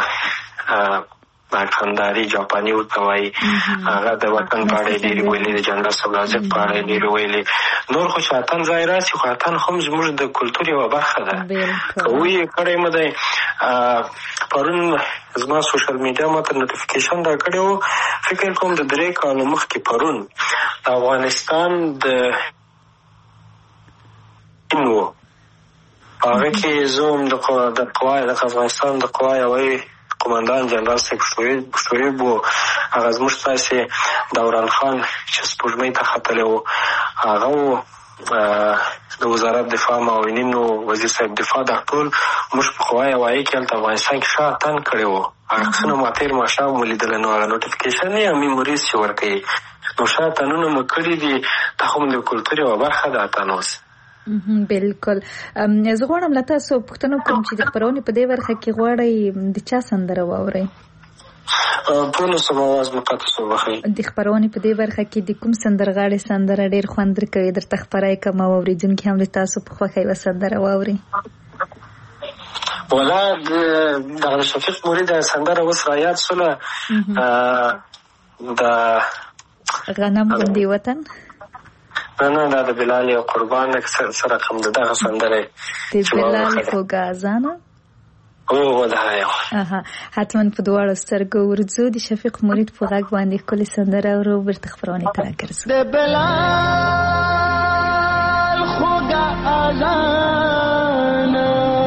خنداري جاپاني ورته وایي هغه د وطن په اړه ډېرې ویلې د جنرال صاحب رازق په اړه ډېرې ویلې نور خو چې اتن ځای راسي خو اتن هم زموږ د کلتور یوه برخه ده که ویې کړی مه دی پرون زما سوشل میډیا ماته نوټیفیکیشن را کړی و فکر کوم د درې کالو مخکې پرون د افغانستان د و هغه کې زوم د قوای د افغانستان د قوای هوایي قماندان جنرال صاحب شعیب و هغه زموږ تاسې دوران خان چې سپوږمۍ ته ختلی و هغه و د وزارت دفاع معاونین و وزیر صاحب دفاع دا ټول موږ په قوای هوایي کې هلته افغانستان کې ښه اتن کړی و هغه عکسونه ما تېر ماښام ولیدله نو هغه نوټیفیکیشن یا میموریز چې ورکوي نو ښه اتنونه مو کړي دي دا خو د کلتور یوه برخه ده اتن اوس بالکل زه غواړم له تاسو پوښتنه وکړم چې د خپرونې په دې برخه کې غواړئ د چا سندره واورئ په نو سم आवाज مقاطع شو بخي د خبرونه په دې برخه کې د کوم سندرغاړي سندره ډېر خوند کوي درته خبرای کوم اوریدونکو هم د تاسو په خوښه و سندره واوري ولا د شفیق مرید سندره وس را یاد شوله د غنم بندي وطن نه نه دا د بلال او قربان سره کوم دغه سندره د بلال فوګازانه او ودایا اها حتما په دواړو سترګو ورځو د شفیق مرید په غږ باندې کلی سندره او ورته خبرونه تر کړو د بلال فوګازانه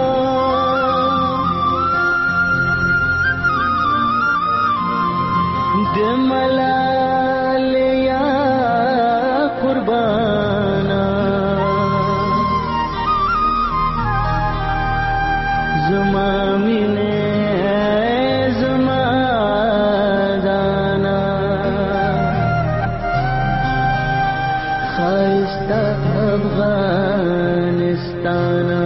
د ملال یا قربانا زما مینه زما دانا خایسته افغانستانا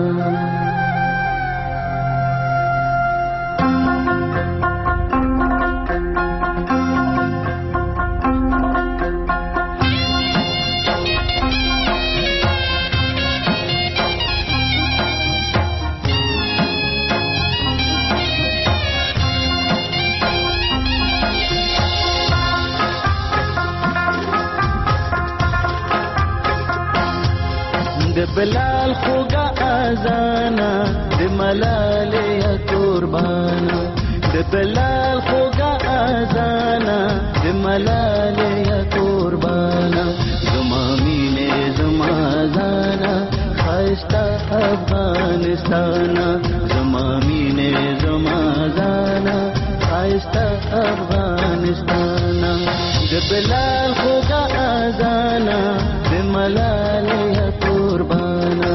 بلال خوگا آزانا د ملال یا قربانا د بلال خوگا آزانا د ملال یا قربانا زما مینه زما زانا خایسته افغانستانا زما مینه زما زانا خایسته افغانستانا د بلال خوگا آزانا د ملال یا قربانا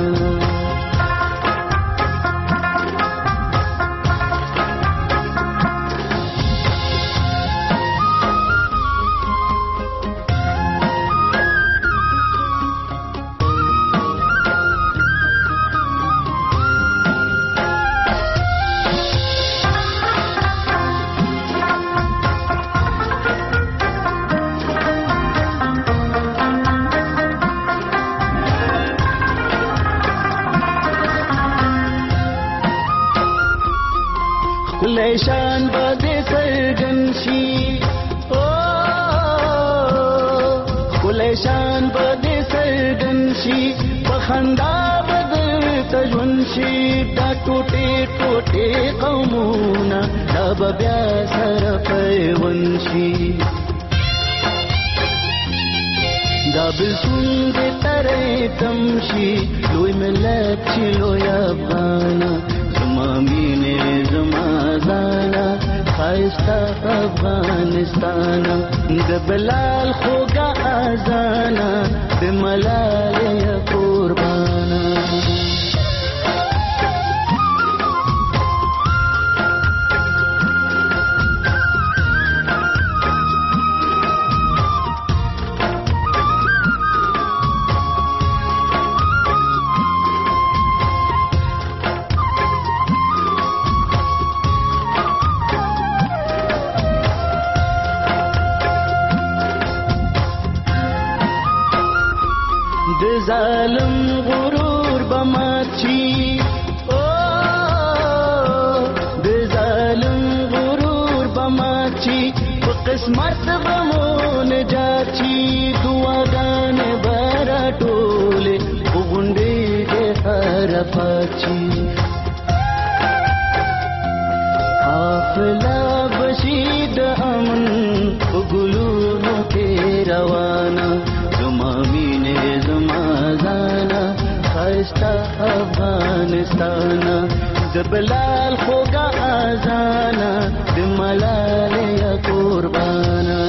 شان بده سرګنشي او کله شان بده سرګنشي بخندا بدر تجونشي دا ټوټه ټوټه قومونه دا بیا سره پیونشي دا بلسون دې ترې تمشي لوی ملت چې لوی افغان زما مینه زما زانا خایسته افغانستان د بلال خوګه اذانا د ملال قربانا ظالم غرور بماچی او د ظالم غرور بماچی په قسمت بمون جاچی دعاګان برا ټوله وګونډې دې حرفاچی حافظه بشید امن وګلونو کې روانه زما مینه زما زانا خایسته افغانستان د بلال خوګه اذانا د ملال یا قربانا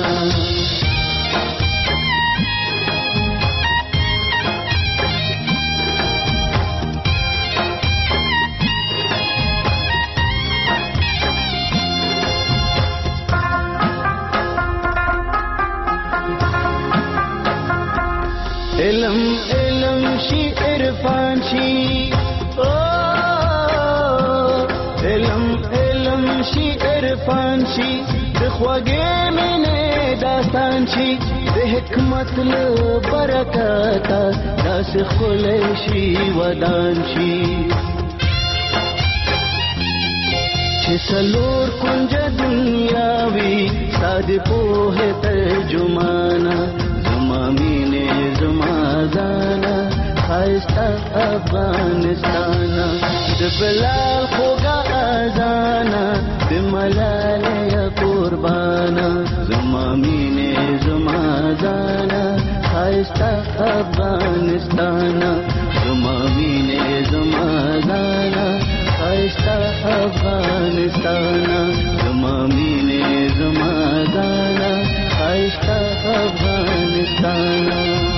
علم علم شي عرفان شي او علم علم شي عرفان شي د خوږې مینې داستان شي د حکمت له برکته داسې ښکلی شي ودان شي چې څلور کونجه دنیا وي ستا د پوهې ترجمانه زما مینې زما ځانه ښایسته افغانستانه د بلال خوږه اذانه د ملالۍ قربانه زما مینې زما ځانه ښایسته افغانستانه زما مینې زما ځانه ښایسته افغانستانه زما مینې زما ځانه ښایسته افغانستانه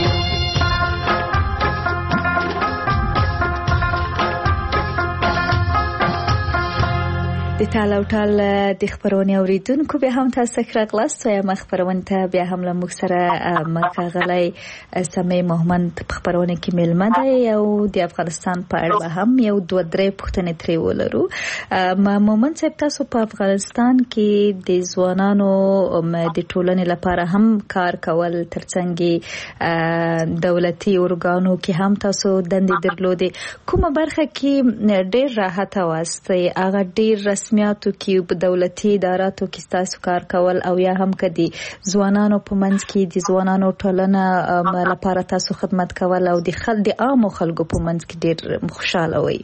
د ټال او ټال د خبرونې اوریدونکو به هم تاسو سره غلاست یا خبرونه ته بیا هم له موږ سره مکاغلی سمې محمد خبرونه کې ملمه ده او د افغانستان په اړه هم یو دوه درې پوښتنې ترې ولرو. محمد صاحب تاسو په افغانستان کې د ځوانانو د ټولنې لپاره هم کار کول ترڅنګ دولتي ارګانو کې هم تاسو دندې درلودې کومه برخه کې ډېر راحت واستئ هغه ډېر رسمیاتو کې په دولتي اداراتو کې تاسو کار کول او یا هم کدي ځوانانو په منځ کې د ځوانانو ټولنه لپاره تاسو خدمت کول او د خلک د عام خلکو په منځ کې ډېر خوشاله وي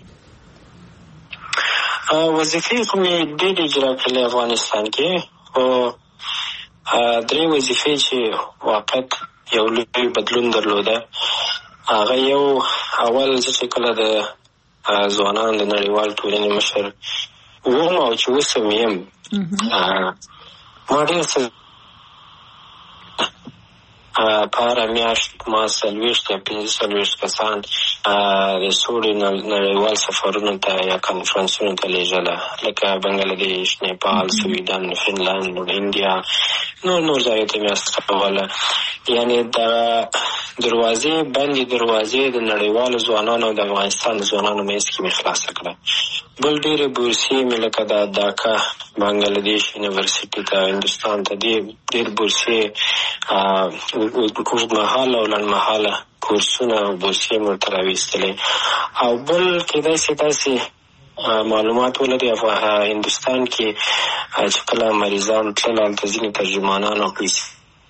وظیفې کومې ډېر اجرا کړې افغانستان کې او درې وظیفې چې واقعا یو لوی بدلون درلوده هغه یو اول چې کله د ځوانانو د نړیوال ټولنې مشر وم او چې اوس هم یم ما ډېر څه په هره میاشت ما څلوېښت یا پنځه څلوېښت کسان د سولې نړیوال سفرونو ته یا کنفرانسونو ته لېږله لکه بنګلادیش نیپال سویډن فنلند انډیا نور نور ځایو ته مې استوله یعنې د دروازې بندې دروازې د نړیوالو ځوانانو او د افغانستان د ځوانانو منځ کې مې خلاصه کړه بل ډېرې بورسیې مې لکه د ډاکا بنګلادیش یونیورسټي ته هندوستان ته ډېر بورسیې اوږدمهاله او لنډمهاله کورسونه او بورسیې مې ورته راویستلې او بل کېدای شي تاسې معلومات ولري هندوستان کې چې کله مریضان تلل هلته ځینې ترجمانان او پیسې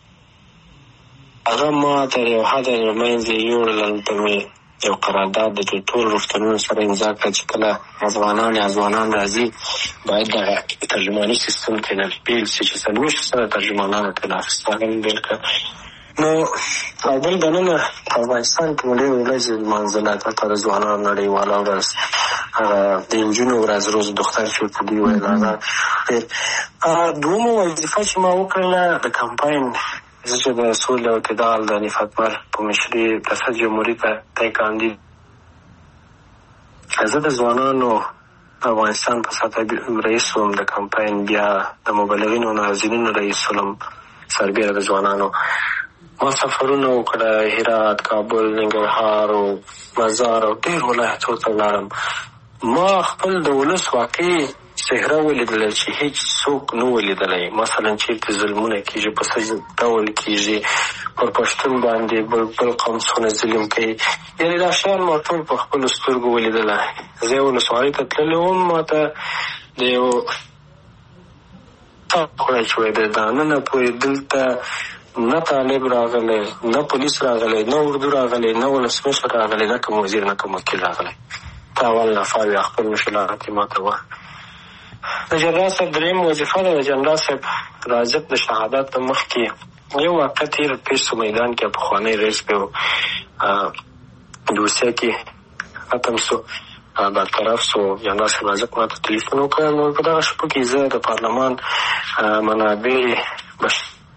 هغه ما تر یو حده منځې یوړل هلته مې یو قرارداد د ټول روغتونونو سره امضا کړه چې کله افغانان یا ځوانان راځي باید دغه ترجماني سیستم ترېنه بېل شي چې څلوېښت سره ترجمانانو ترېنه اخیسته هغه مې بېل کړه نو او بل دننه افغانستان کې مو ډېرې ورځې لمانځله هلته د ځوانانو نړیواله ورځ هغه د نجونو ورځ روز دختر چې ورته دوی ویل هغه دومه وظیفه چې ما وکړله د کمپاین زه چې د سولې او اعتدال د نفت پر په مشري ریاست جمهوري ته تی کاندید زه د ځوانانو افغانستان په سطح رئیس وم د کمپاین بیا د مبلغینو ناظرینو رئیس وم سربیره د ځوانانو ما سفرونه وکړه هرات کابل ننګرهار او مزار او ډېر ولایتونو ته ولاړم ما خپل د ولس واقعي صحرا ولیدله چې هیڅ څوک نه ولیدلی مثلا چېرته ظلمونه کېږي په څه ډول کېږي پر پښتون باندې بل بل قوم څونه ظلم کوي یعنې دا شیان ما ټول په خپلو سترګو ولیدله زه یې ولسوالۍ ته تللی وم ما ته د یو خدای چې وایي د دننه پورې دلته نه طالب راغلی نه پولیس راغلی نه اردو راغلی نه ولسمشر راغلی نه کوم وزیر نه کوم وکیل راغلی تا اول نفر یا خپل مشکلات یې ما ته وه د جنرال صاحب درېیم وظیفه ده د جنرال صاحب رازق د شهادت د مخکې یو واقع تېر پیسو میدان کې پخوانی رئیس به و دوسیه کې ختم سو برطرف سو جنرال صاحب رازق ما ته تلیفون وکړ نو په دغه شپو کې زه د پارلمان منابع بش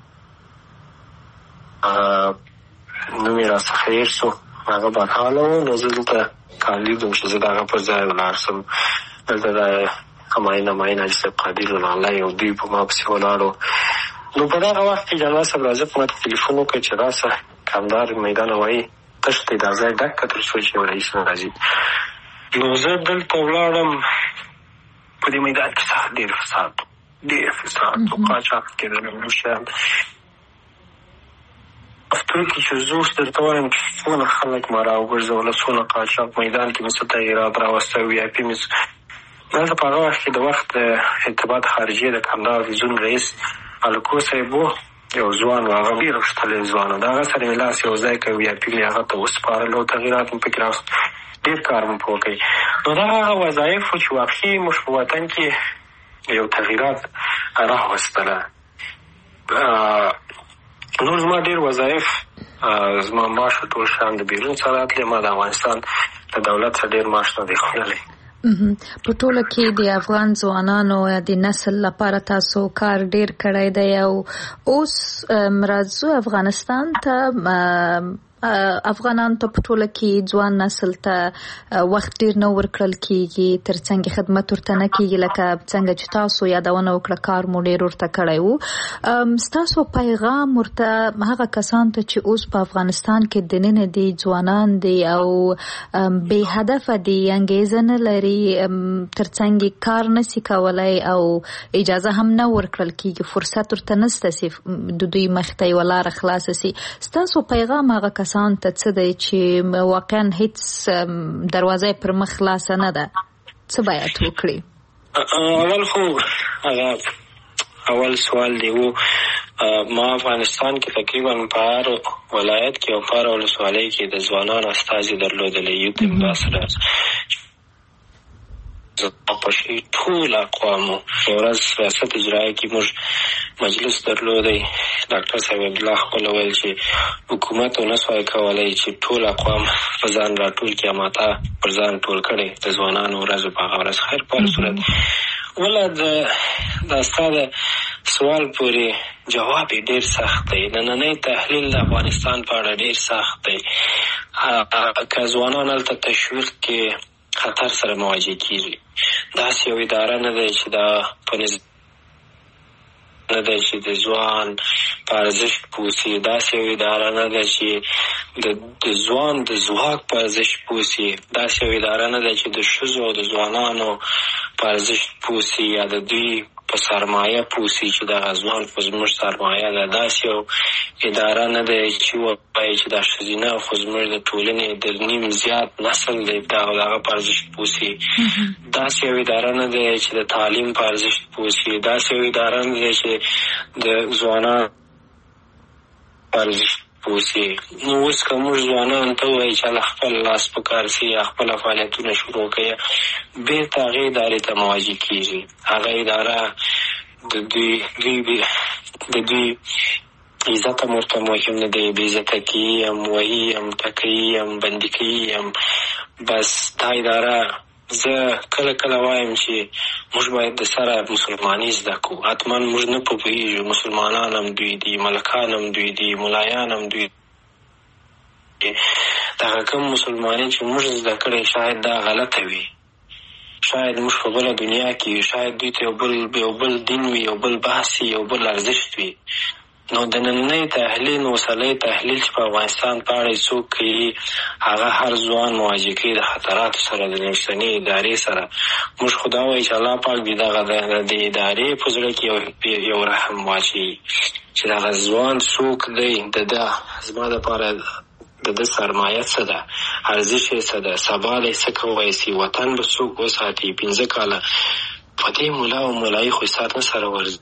نوم یې راڅخه هېر سو هغه بدحاله و نو زه دلته کاندید وم چې زه د هغه پر ځای ولاړ سم دلته د همایون همایون حاجي صاحب قادر لالی او دوی په ما پسې ولاړو نو په دغه وخت کې جنرال صاحب رازق ما ته تلیفون وکړ چې راسه کمدار میدان وایي تش دی دا ځای ډک که تر څو چې یو رئیس نه راځي نو زه دلته ولاړم په دې میدان کې سخت ډېر فساد ډېر فساد او قاچاق کېدل شیان پښتو کې چې زه اوس درته وایم چې څونه خلک ما راوګرځوله څونه قاچاق میدان کې مې څه تغیرات راوسته وي یا پې مې دلته په هغه وخت کې د وخت د ارتباط خارجیې د کندهار زون رئیس الکو صاحب و یو ځوان و هغه ډېر غښتلی ځوان و د هغه سره مې لاس یو ځای کوي یا پې مې هغه ته وسپارل او تغیرات مې پکې راوست ډېر کار مو په وکړي نو دا هغه وظایف و چې واقعي موږ په وطن کې یو تغیرات راوستله نور زما ډېر وظایف زما معاش ټول شیان د بیرون څخه راتلي ما د افغانستان د دولت څخه ډېر معاش نه دی خوړلی په ټوله کې د افغان ځوانانو د نسل لپاره تاسو کار ډېر کړی دی او اوس راځو افغانستان ته افغانان ته په ټوله کې ځوان نسل ته وخت ډېر نه ورکړل کېږي ترڅنګ خدمت ورته نه کېږي لکه څنګه چې تاسو یادونه وکړه کار مو ډېر ورته کړی و ستاسو پیغام ورته هغه کسان ته چې اوس په افغانستان کې دننه دي ځوانان دي او بې هدفه دي انګېزه نه لري ترڅنګ کار نشي کولی او اجازه هم نه ورکړل کېږي فرصت ورته نشته چې د دوی مخې ته یوه لاره خلاصه شي ستاسو پیغام هغه کسان ته څه دی چې واقعا هیڅ دروازه پر مخ خلاصه نه ده څه باید وکړي اول خو اول سوال دی و ما افغانستان کې تقریبا په هر ولایت کې او په هر ولسوالۍ کې د ځوانانو استازي درلودلی یوت امباسډرز په شي ټول اقوامو یو ورځ ریاست اجرایه کې موږ مجلس درلودی ډاکټر صاحب عبدالله خپله ویل چې حکومت ونه سوای کولی چې ټول اقوام په ځان راټول کړي ماته پر ځان ټول کړی د ځوانانو ورځو په هغه ورځ خیر په هر صورت وله دا ستا د سوال پورې جواب یې ډېر سخت دی نننی تحلیل د افغانستان په اړه ډېر سخت دی که ځوانان هلته تشویق کې خطر سره مواجه کیږي داسې یو اداره نه دی چې دا په نظام نه دی چې د ځوان په ارزښت پوسي داسې یو اداره نه ده چې د ځوان د ځواک په ارزښت پوسي داسې یو اداره نه ده چې د ښځو او د ځوانانو په ارزښت پوسي یا د دوی په سرمایه پوسي چې دغه ځوان په زموږ سرمایه ده داسې یو اداره نه ده چې ووایي چې دا ښځینه خو زموږ د ټولنې د نیم زیات نسل دی دغه دغه په ارزښت پوسي داسې یو اداره نه ده چې د تعلیم په ارزښت پوسي داسې یو اداره نه ده چې د ځوانانو په ارزښت پوسي نو اوس که موږ ځوانانو ته ووایي چې هله خپل لاس په کار سي یا خپله فعالیتونه شروع کوي بېرته هغې ادارې ته مواجه کېږي هغه اداره د دوی دوی د دوی عزت هم ورته مهم نه دی بې عزته کوي هم وهي هم ټکوي هم بندي کوي هم بس دا اداره زه کله کله وایم چې موږ باید د سره مسلماني زده کړو حتما موږ نه پوهېږو مسلمانان هم دوی دي ملکان هم دوی دي ملایان هم دوی دي دغه کوم مسلماني چې موږ زده کړی شاید دا غلطه وي شاید موږ په بله دنیا کې شاید دوی ته یو بل یو بل دین وي یو بل بحث وي یو بل ارزښت وي نو د نننۍ تحلیل اوسنی تحلیل چې په افغانستان په اړه څوک کوي هغه هر ځوان مواجه کوي د خطراتو سره د اوسنۍ ادارې سره موږ خو دا وایو چې الله پاک دې دغه د ادارې په زړه کې یو رحم واچوي چې دغه ځوان څوک دی د ده زما دپاره د ده سرمایه څه ده ارزښت یې څه ده سبا دی څه کولی سي وطن به څوک وساتي پنځه کاله په دې ملا او ملایي خو سات نه سره ورځي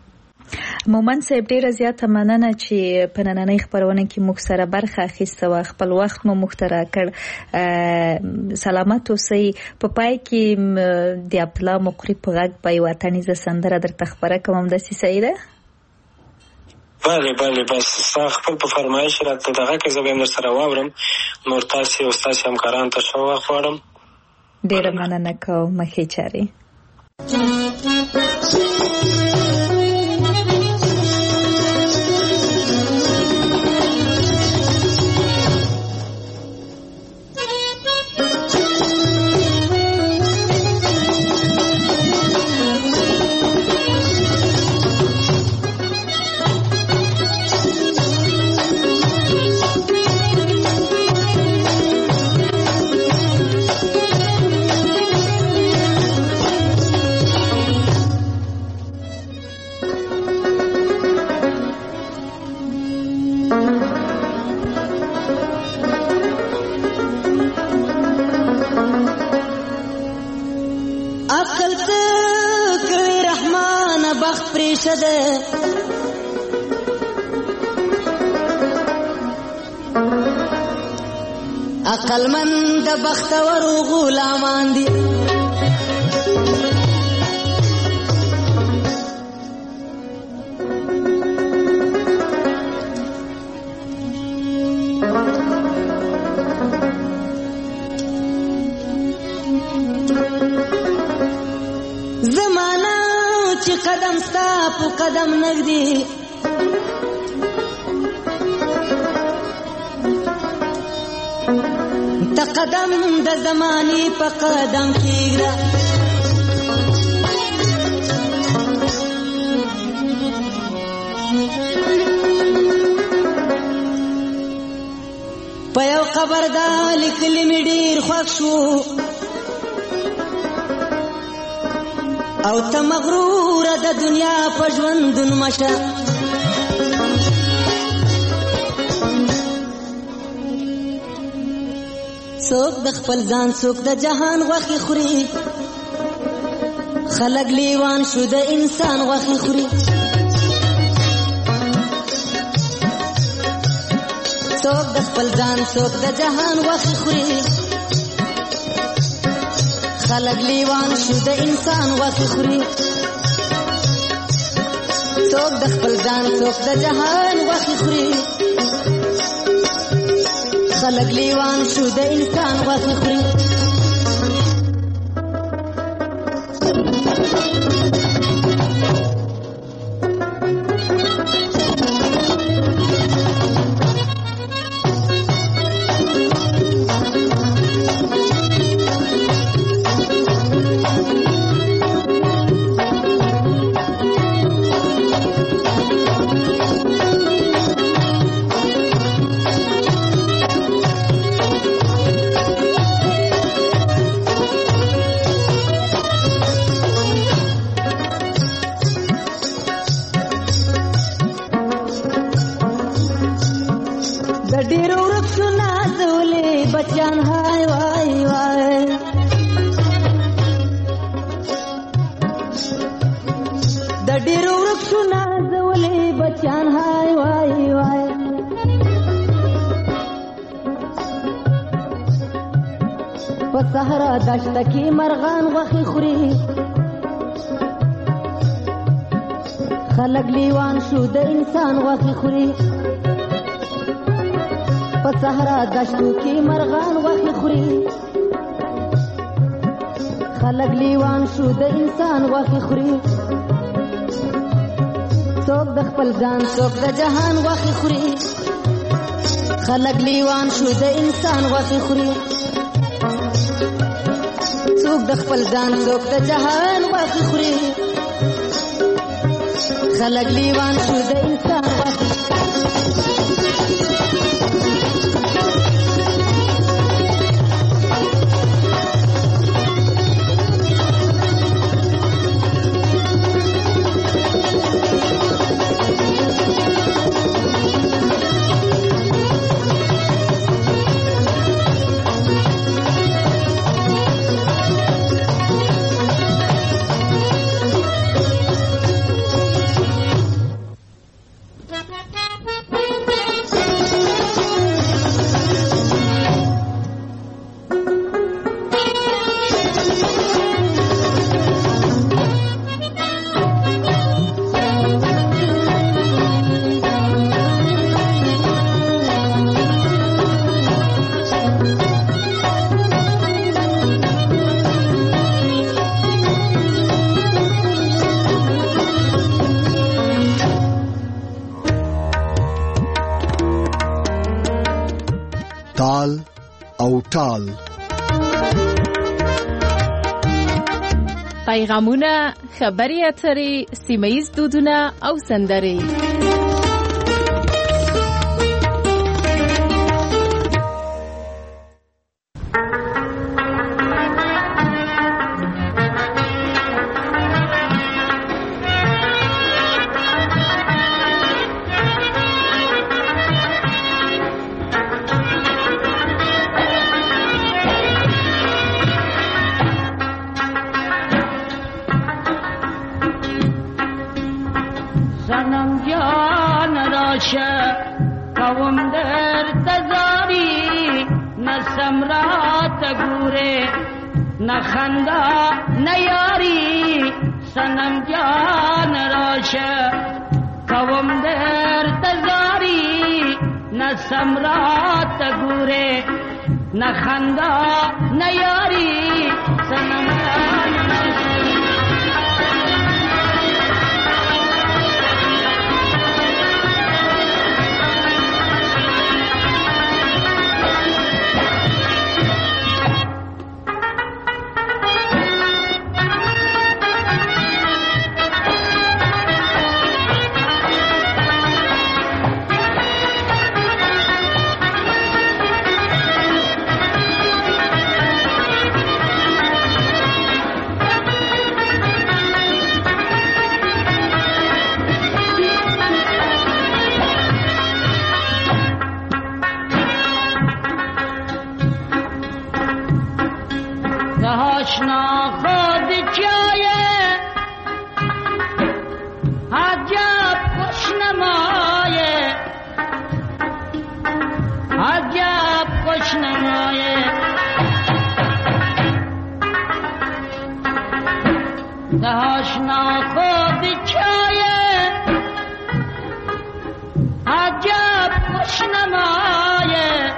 مومن صاحب ډیره زیاته مننه چې په نننۍ خپرونه کې موږ سره برخه اخیسته و خپل وخت مو موږ ته راکړ سلامت اوسئ په پای کې د عبدالله مقری په غږ به یوه تنیزه سندره درته خپره کوم همداسې صحیح ده بله بله بس ستا خپل په فرمایش راته دغه که زه به یم درسره واورم نور تاسې او ستاسې همکارانو ته ښه وخت غواړم ډیره مننه کوم ښې چارې عقلمند د بختور غلامان دي زمانہ چې قدم ستا په قدم نږدې ته قدم د زمانې په قدم کېږده په یو قبر دا لیکلي مې ډېر خوښ شو او ته مغروره د دنیا په ژوندون مشه څوک د خپل ځان څوک د جهان غوښې خوري خلک لیوان شو د انسان غوښې خوري څوک د خپل ځان څوک د جهان غوښې خوري خلق لیوان شو د انسان غوښې خوري څوک د خپل ځان څوک د جهان غوښې خوري خلق لیوان شو د انسان غوښې خوري صحرا دشت کی مرغان غوښې خوري خلق لیوان شو د انسان غوښې خوري په صحرا دشتو کې مرغان غوښې خوري خلق لیوان شو د انسان غوښې خوري څوک د خپل ځان څوک د جهان غوښې خوري خلق لیوان شو د انسان غوښې خوري څوک د خپل ځان څوک د جهان غوښې خوري خلق لیوان شو د انسان غوښې تال او ټال پیغامونه خبري اترې سیمه‌ییز دودونه او سندرې Sanam نخندا نیاری سنم جان راشه کوم در تزاری نسمرات گوره نخندا نیاری سنم جان آشنا خود جایه عجب خوشنمایه عجب خوشنمایه آشنا خود جایه عجب خوشنمایه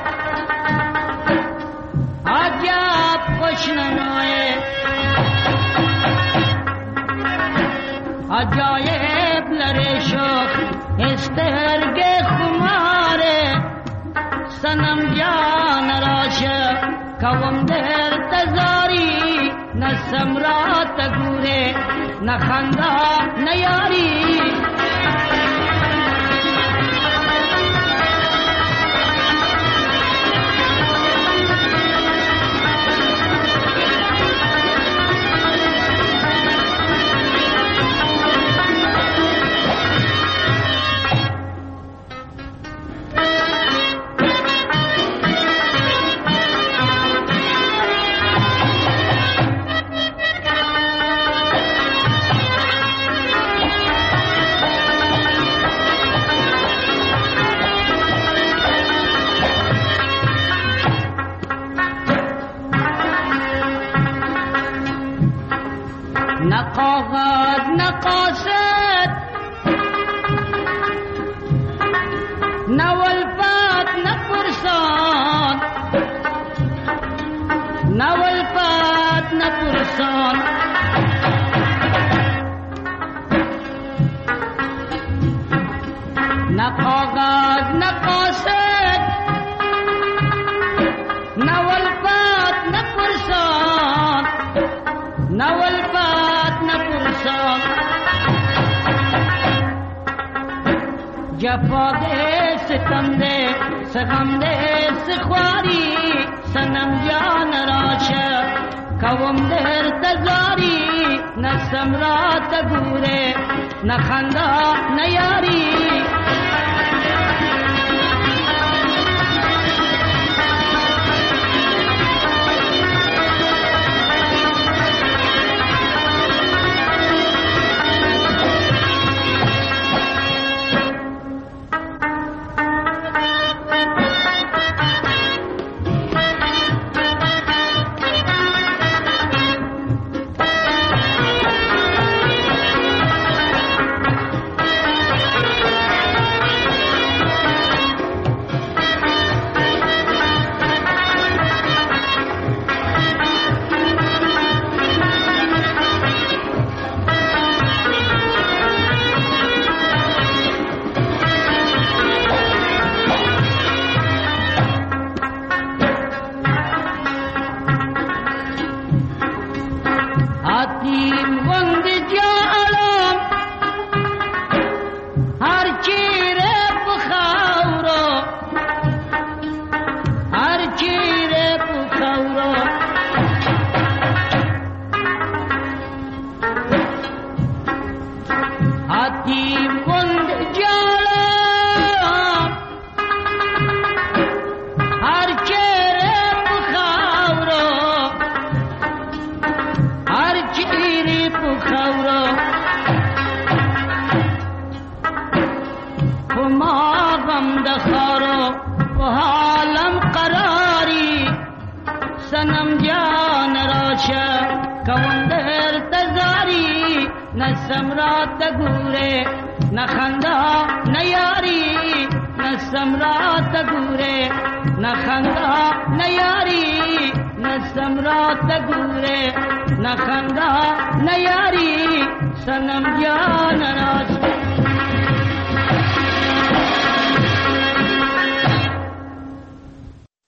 عجب خوشنمایه عجایب لره شوخ استرگ خماره سنم جان راشه کوم در تزاری نسمرات گوره نخندا نیاری نقاغد نقاست نولفات نپرسان نولفات نپرسان نقاغد نقاست نولفات نپرسان نولفات نپرسان جفا دے ستم دے سغم دے سخواری سنم جان راشه کوم در تزاری نسمرات گوره نخندا نیاری सनम जान بادشاہ کوندر تزاری نہ سمرات گورے نہ خندا نہ یاری نہ سمرات گورے نہ خندا نہ یاری نہ سمرات گورے نہ خندا نہ یاری سنم جان راست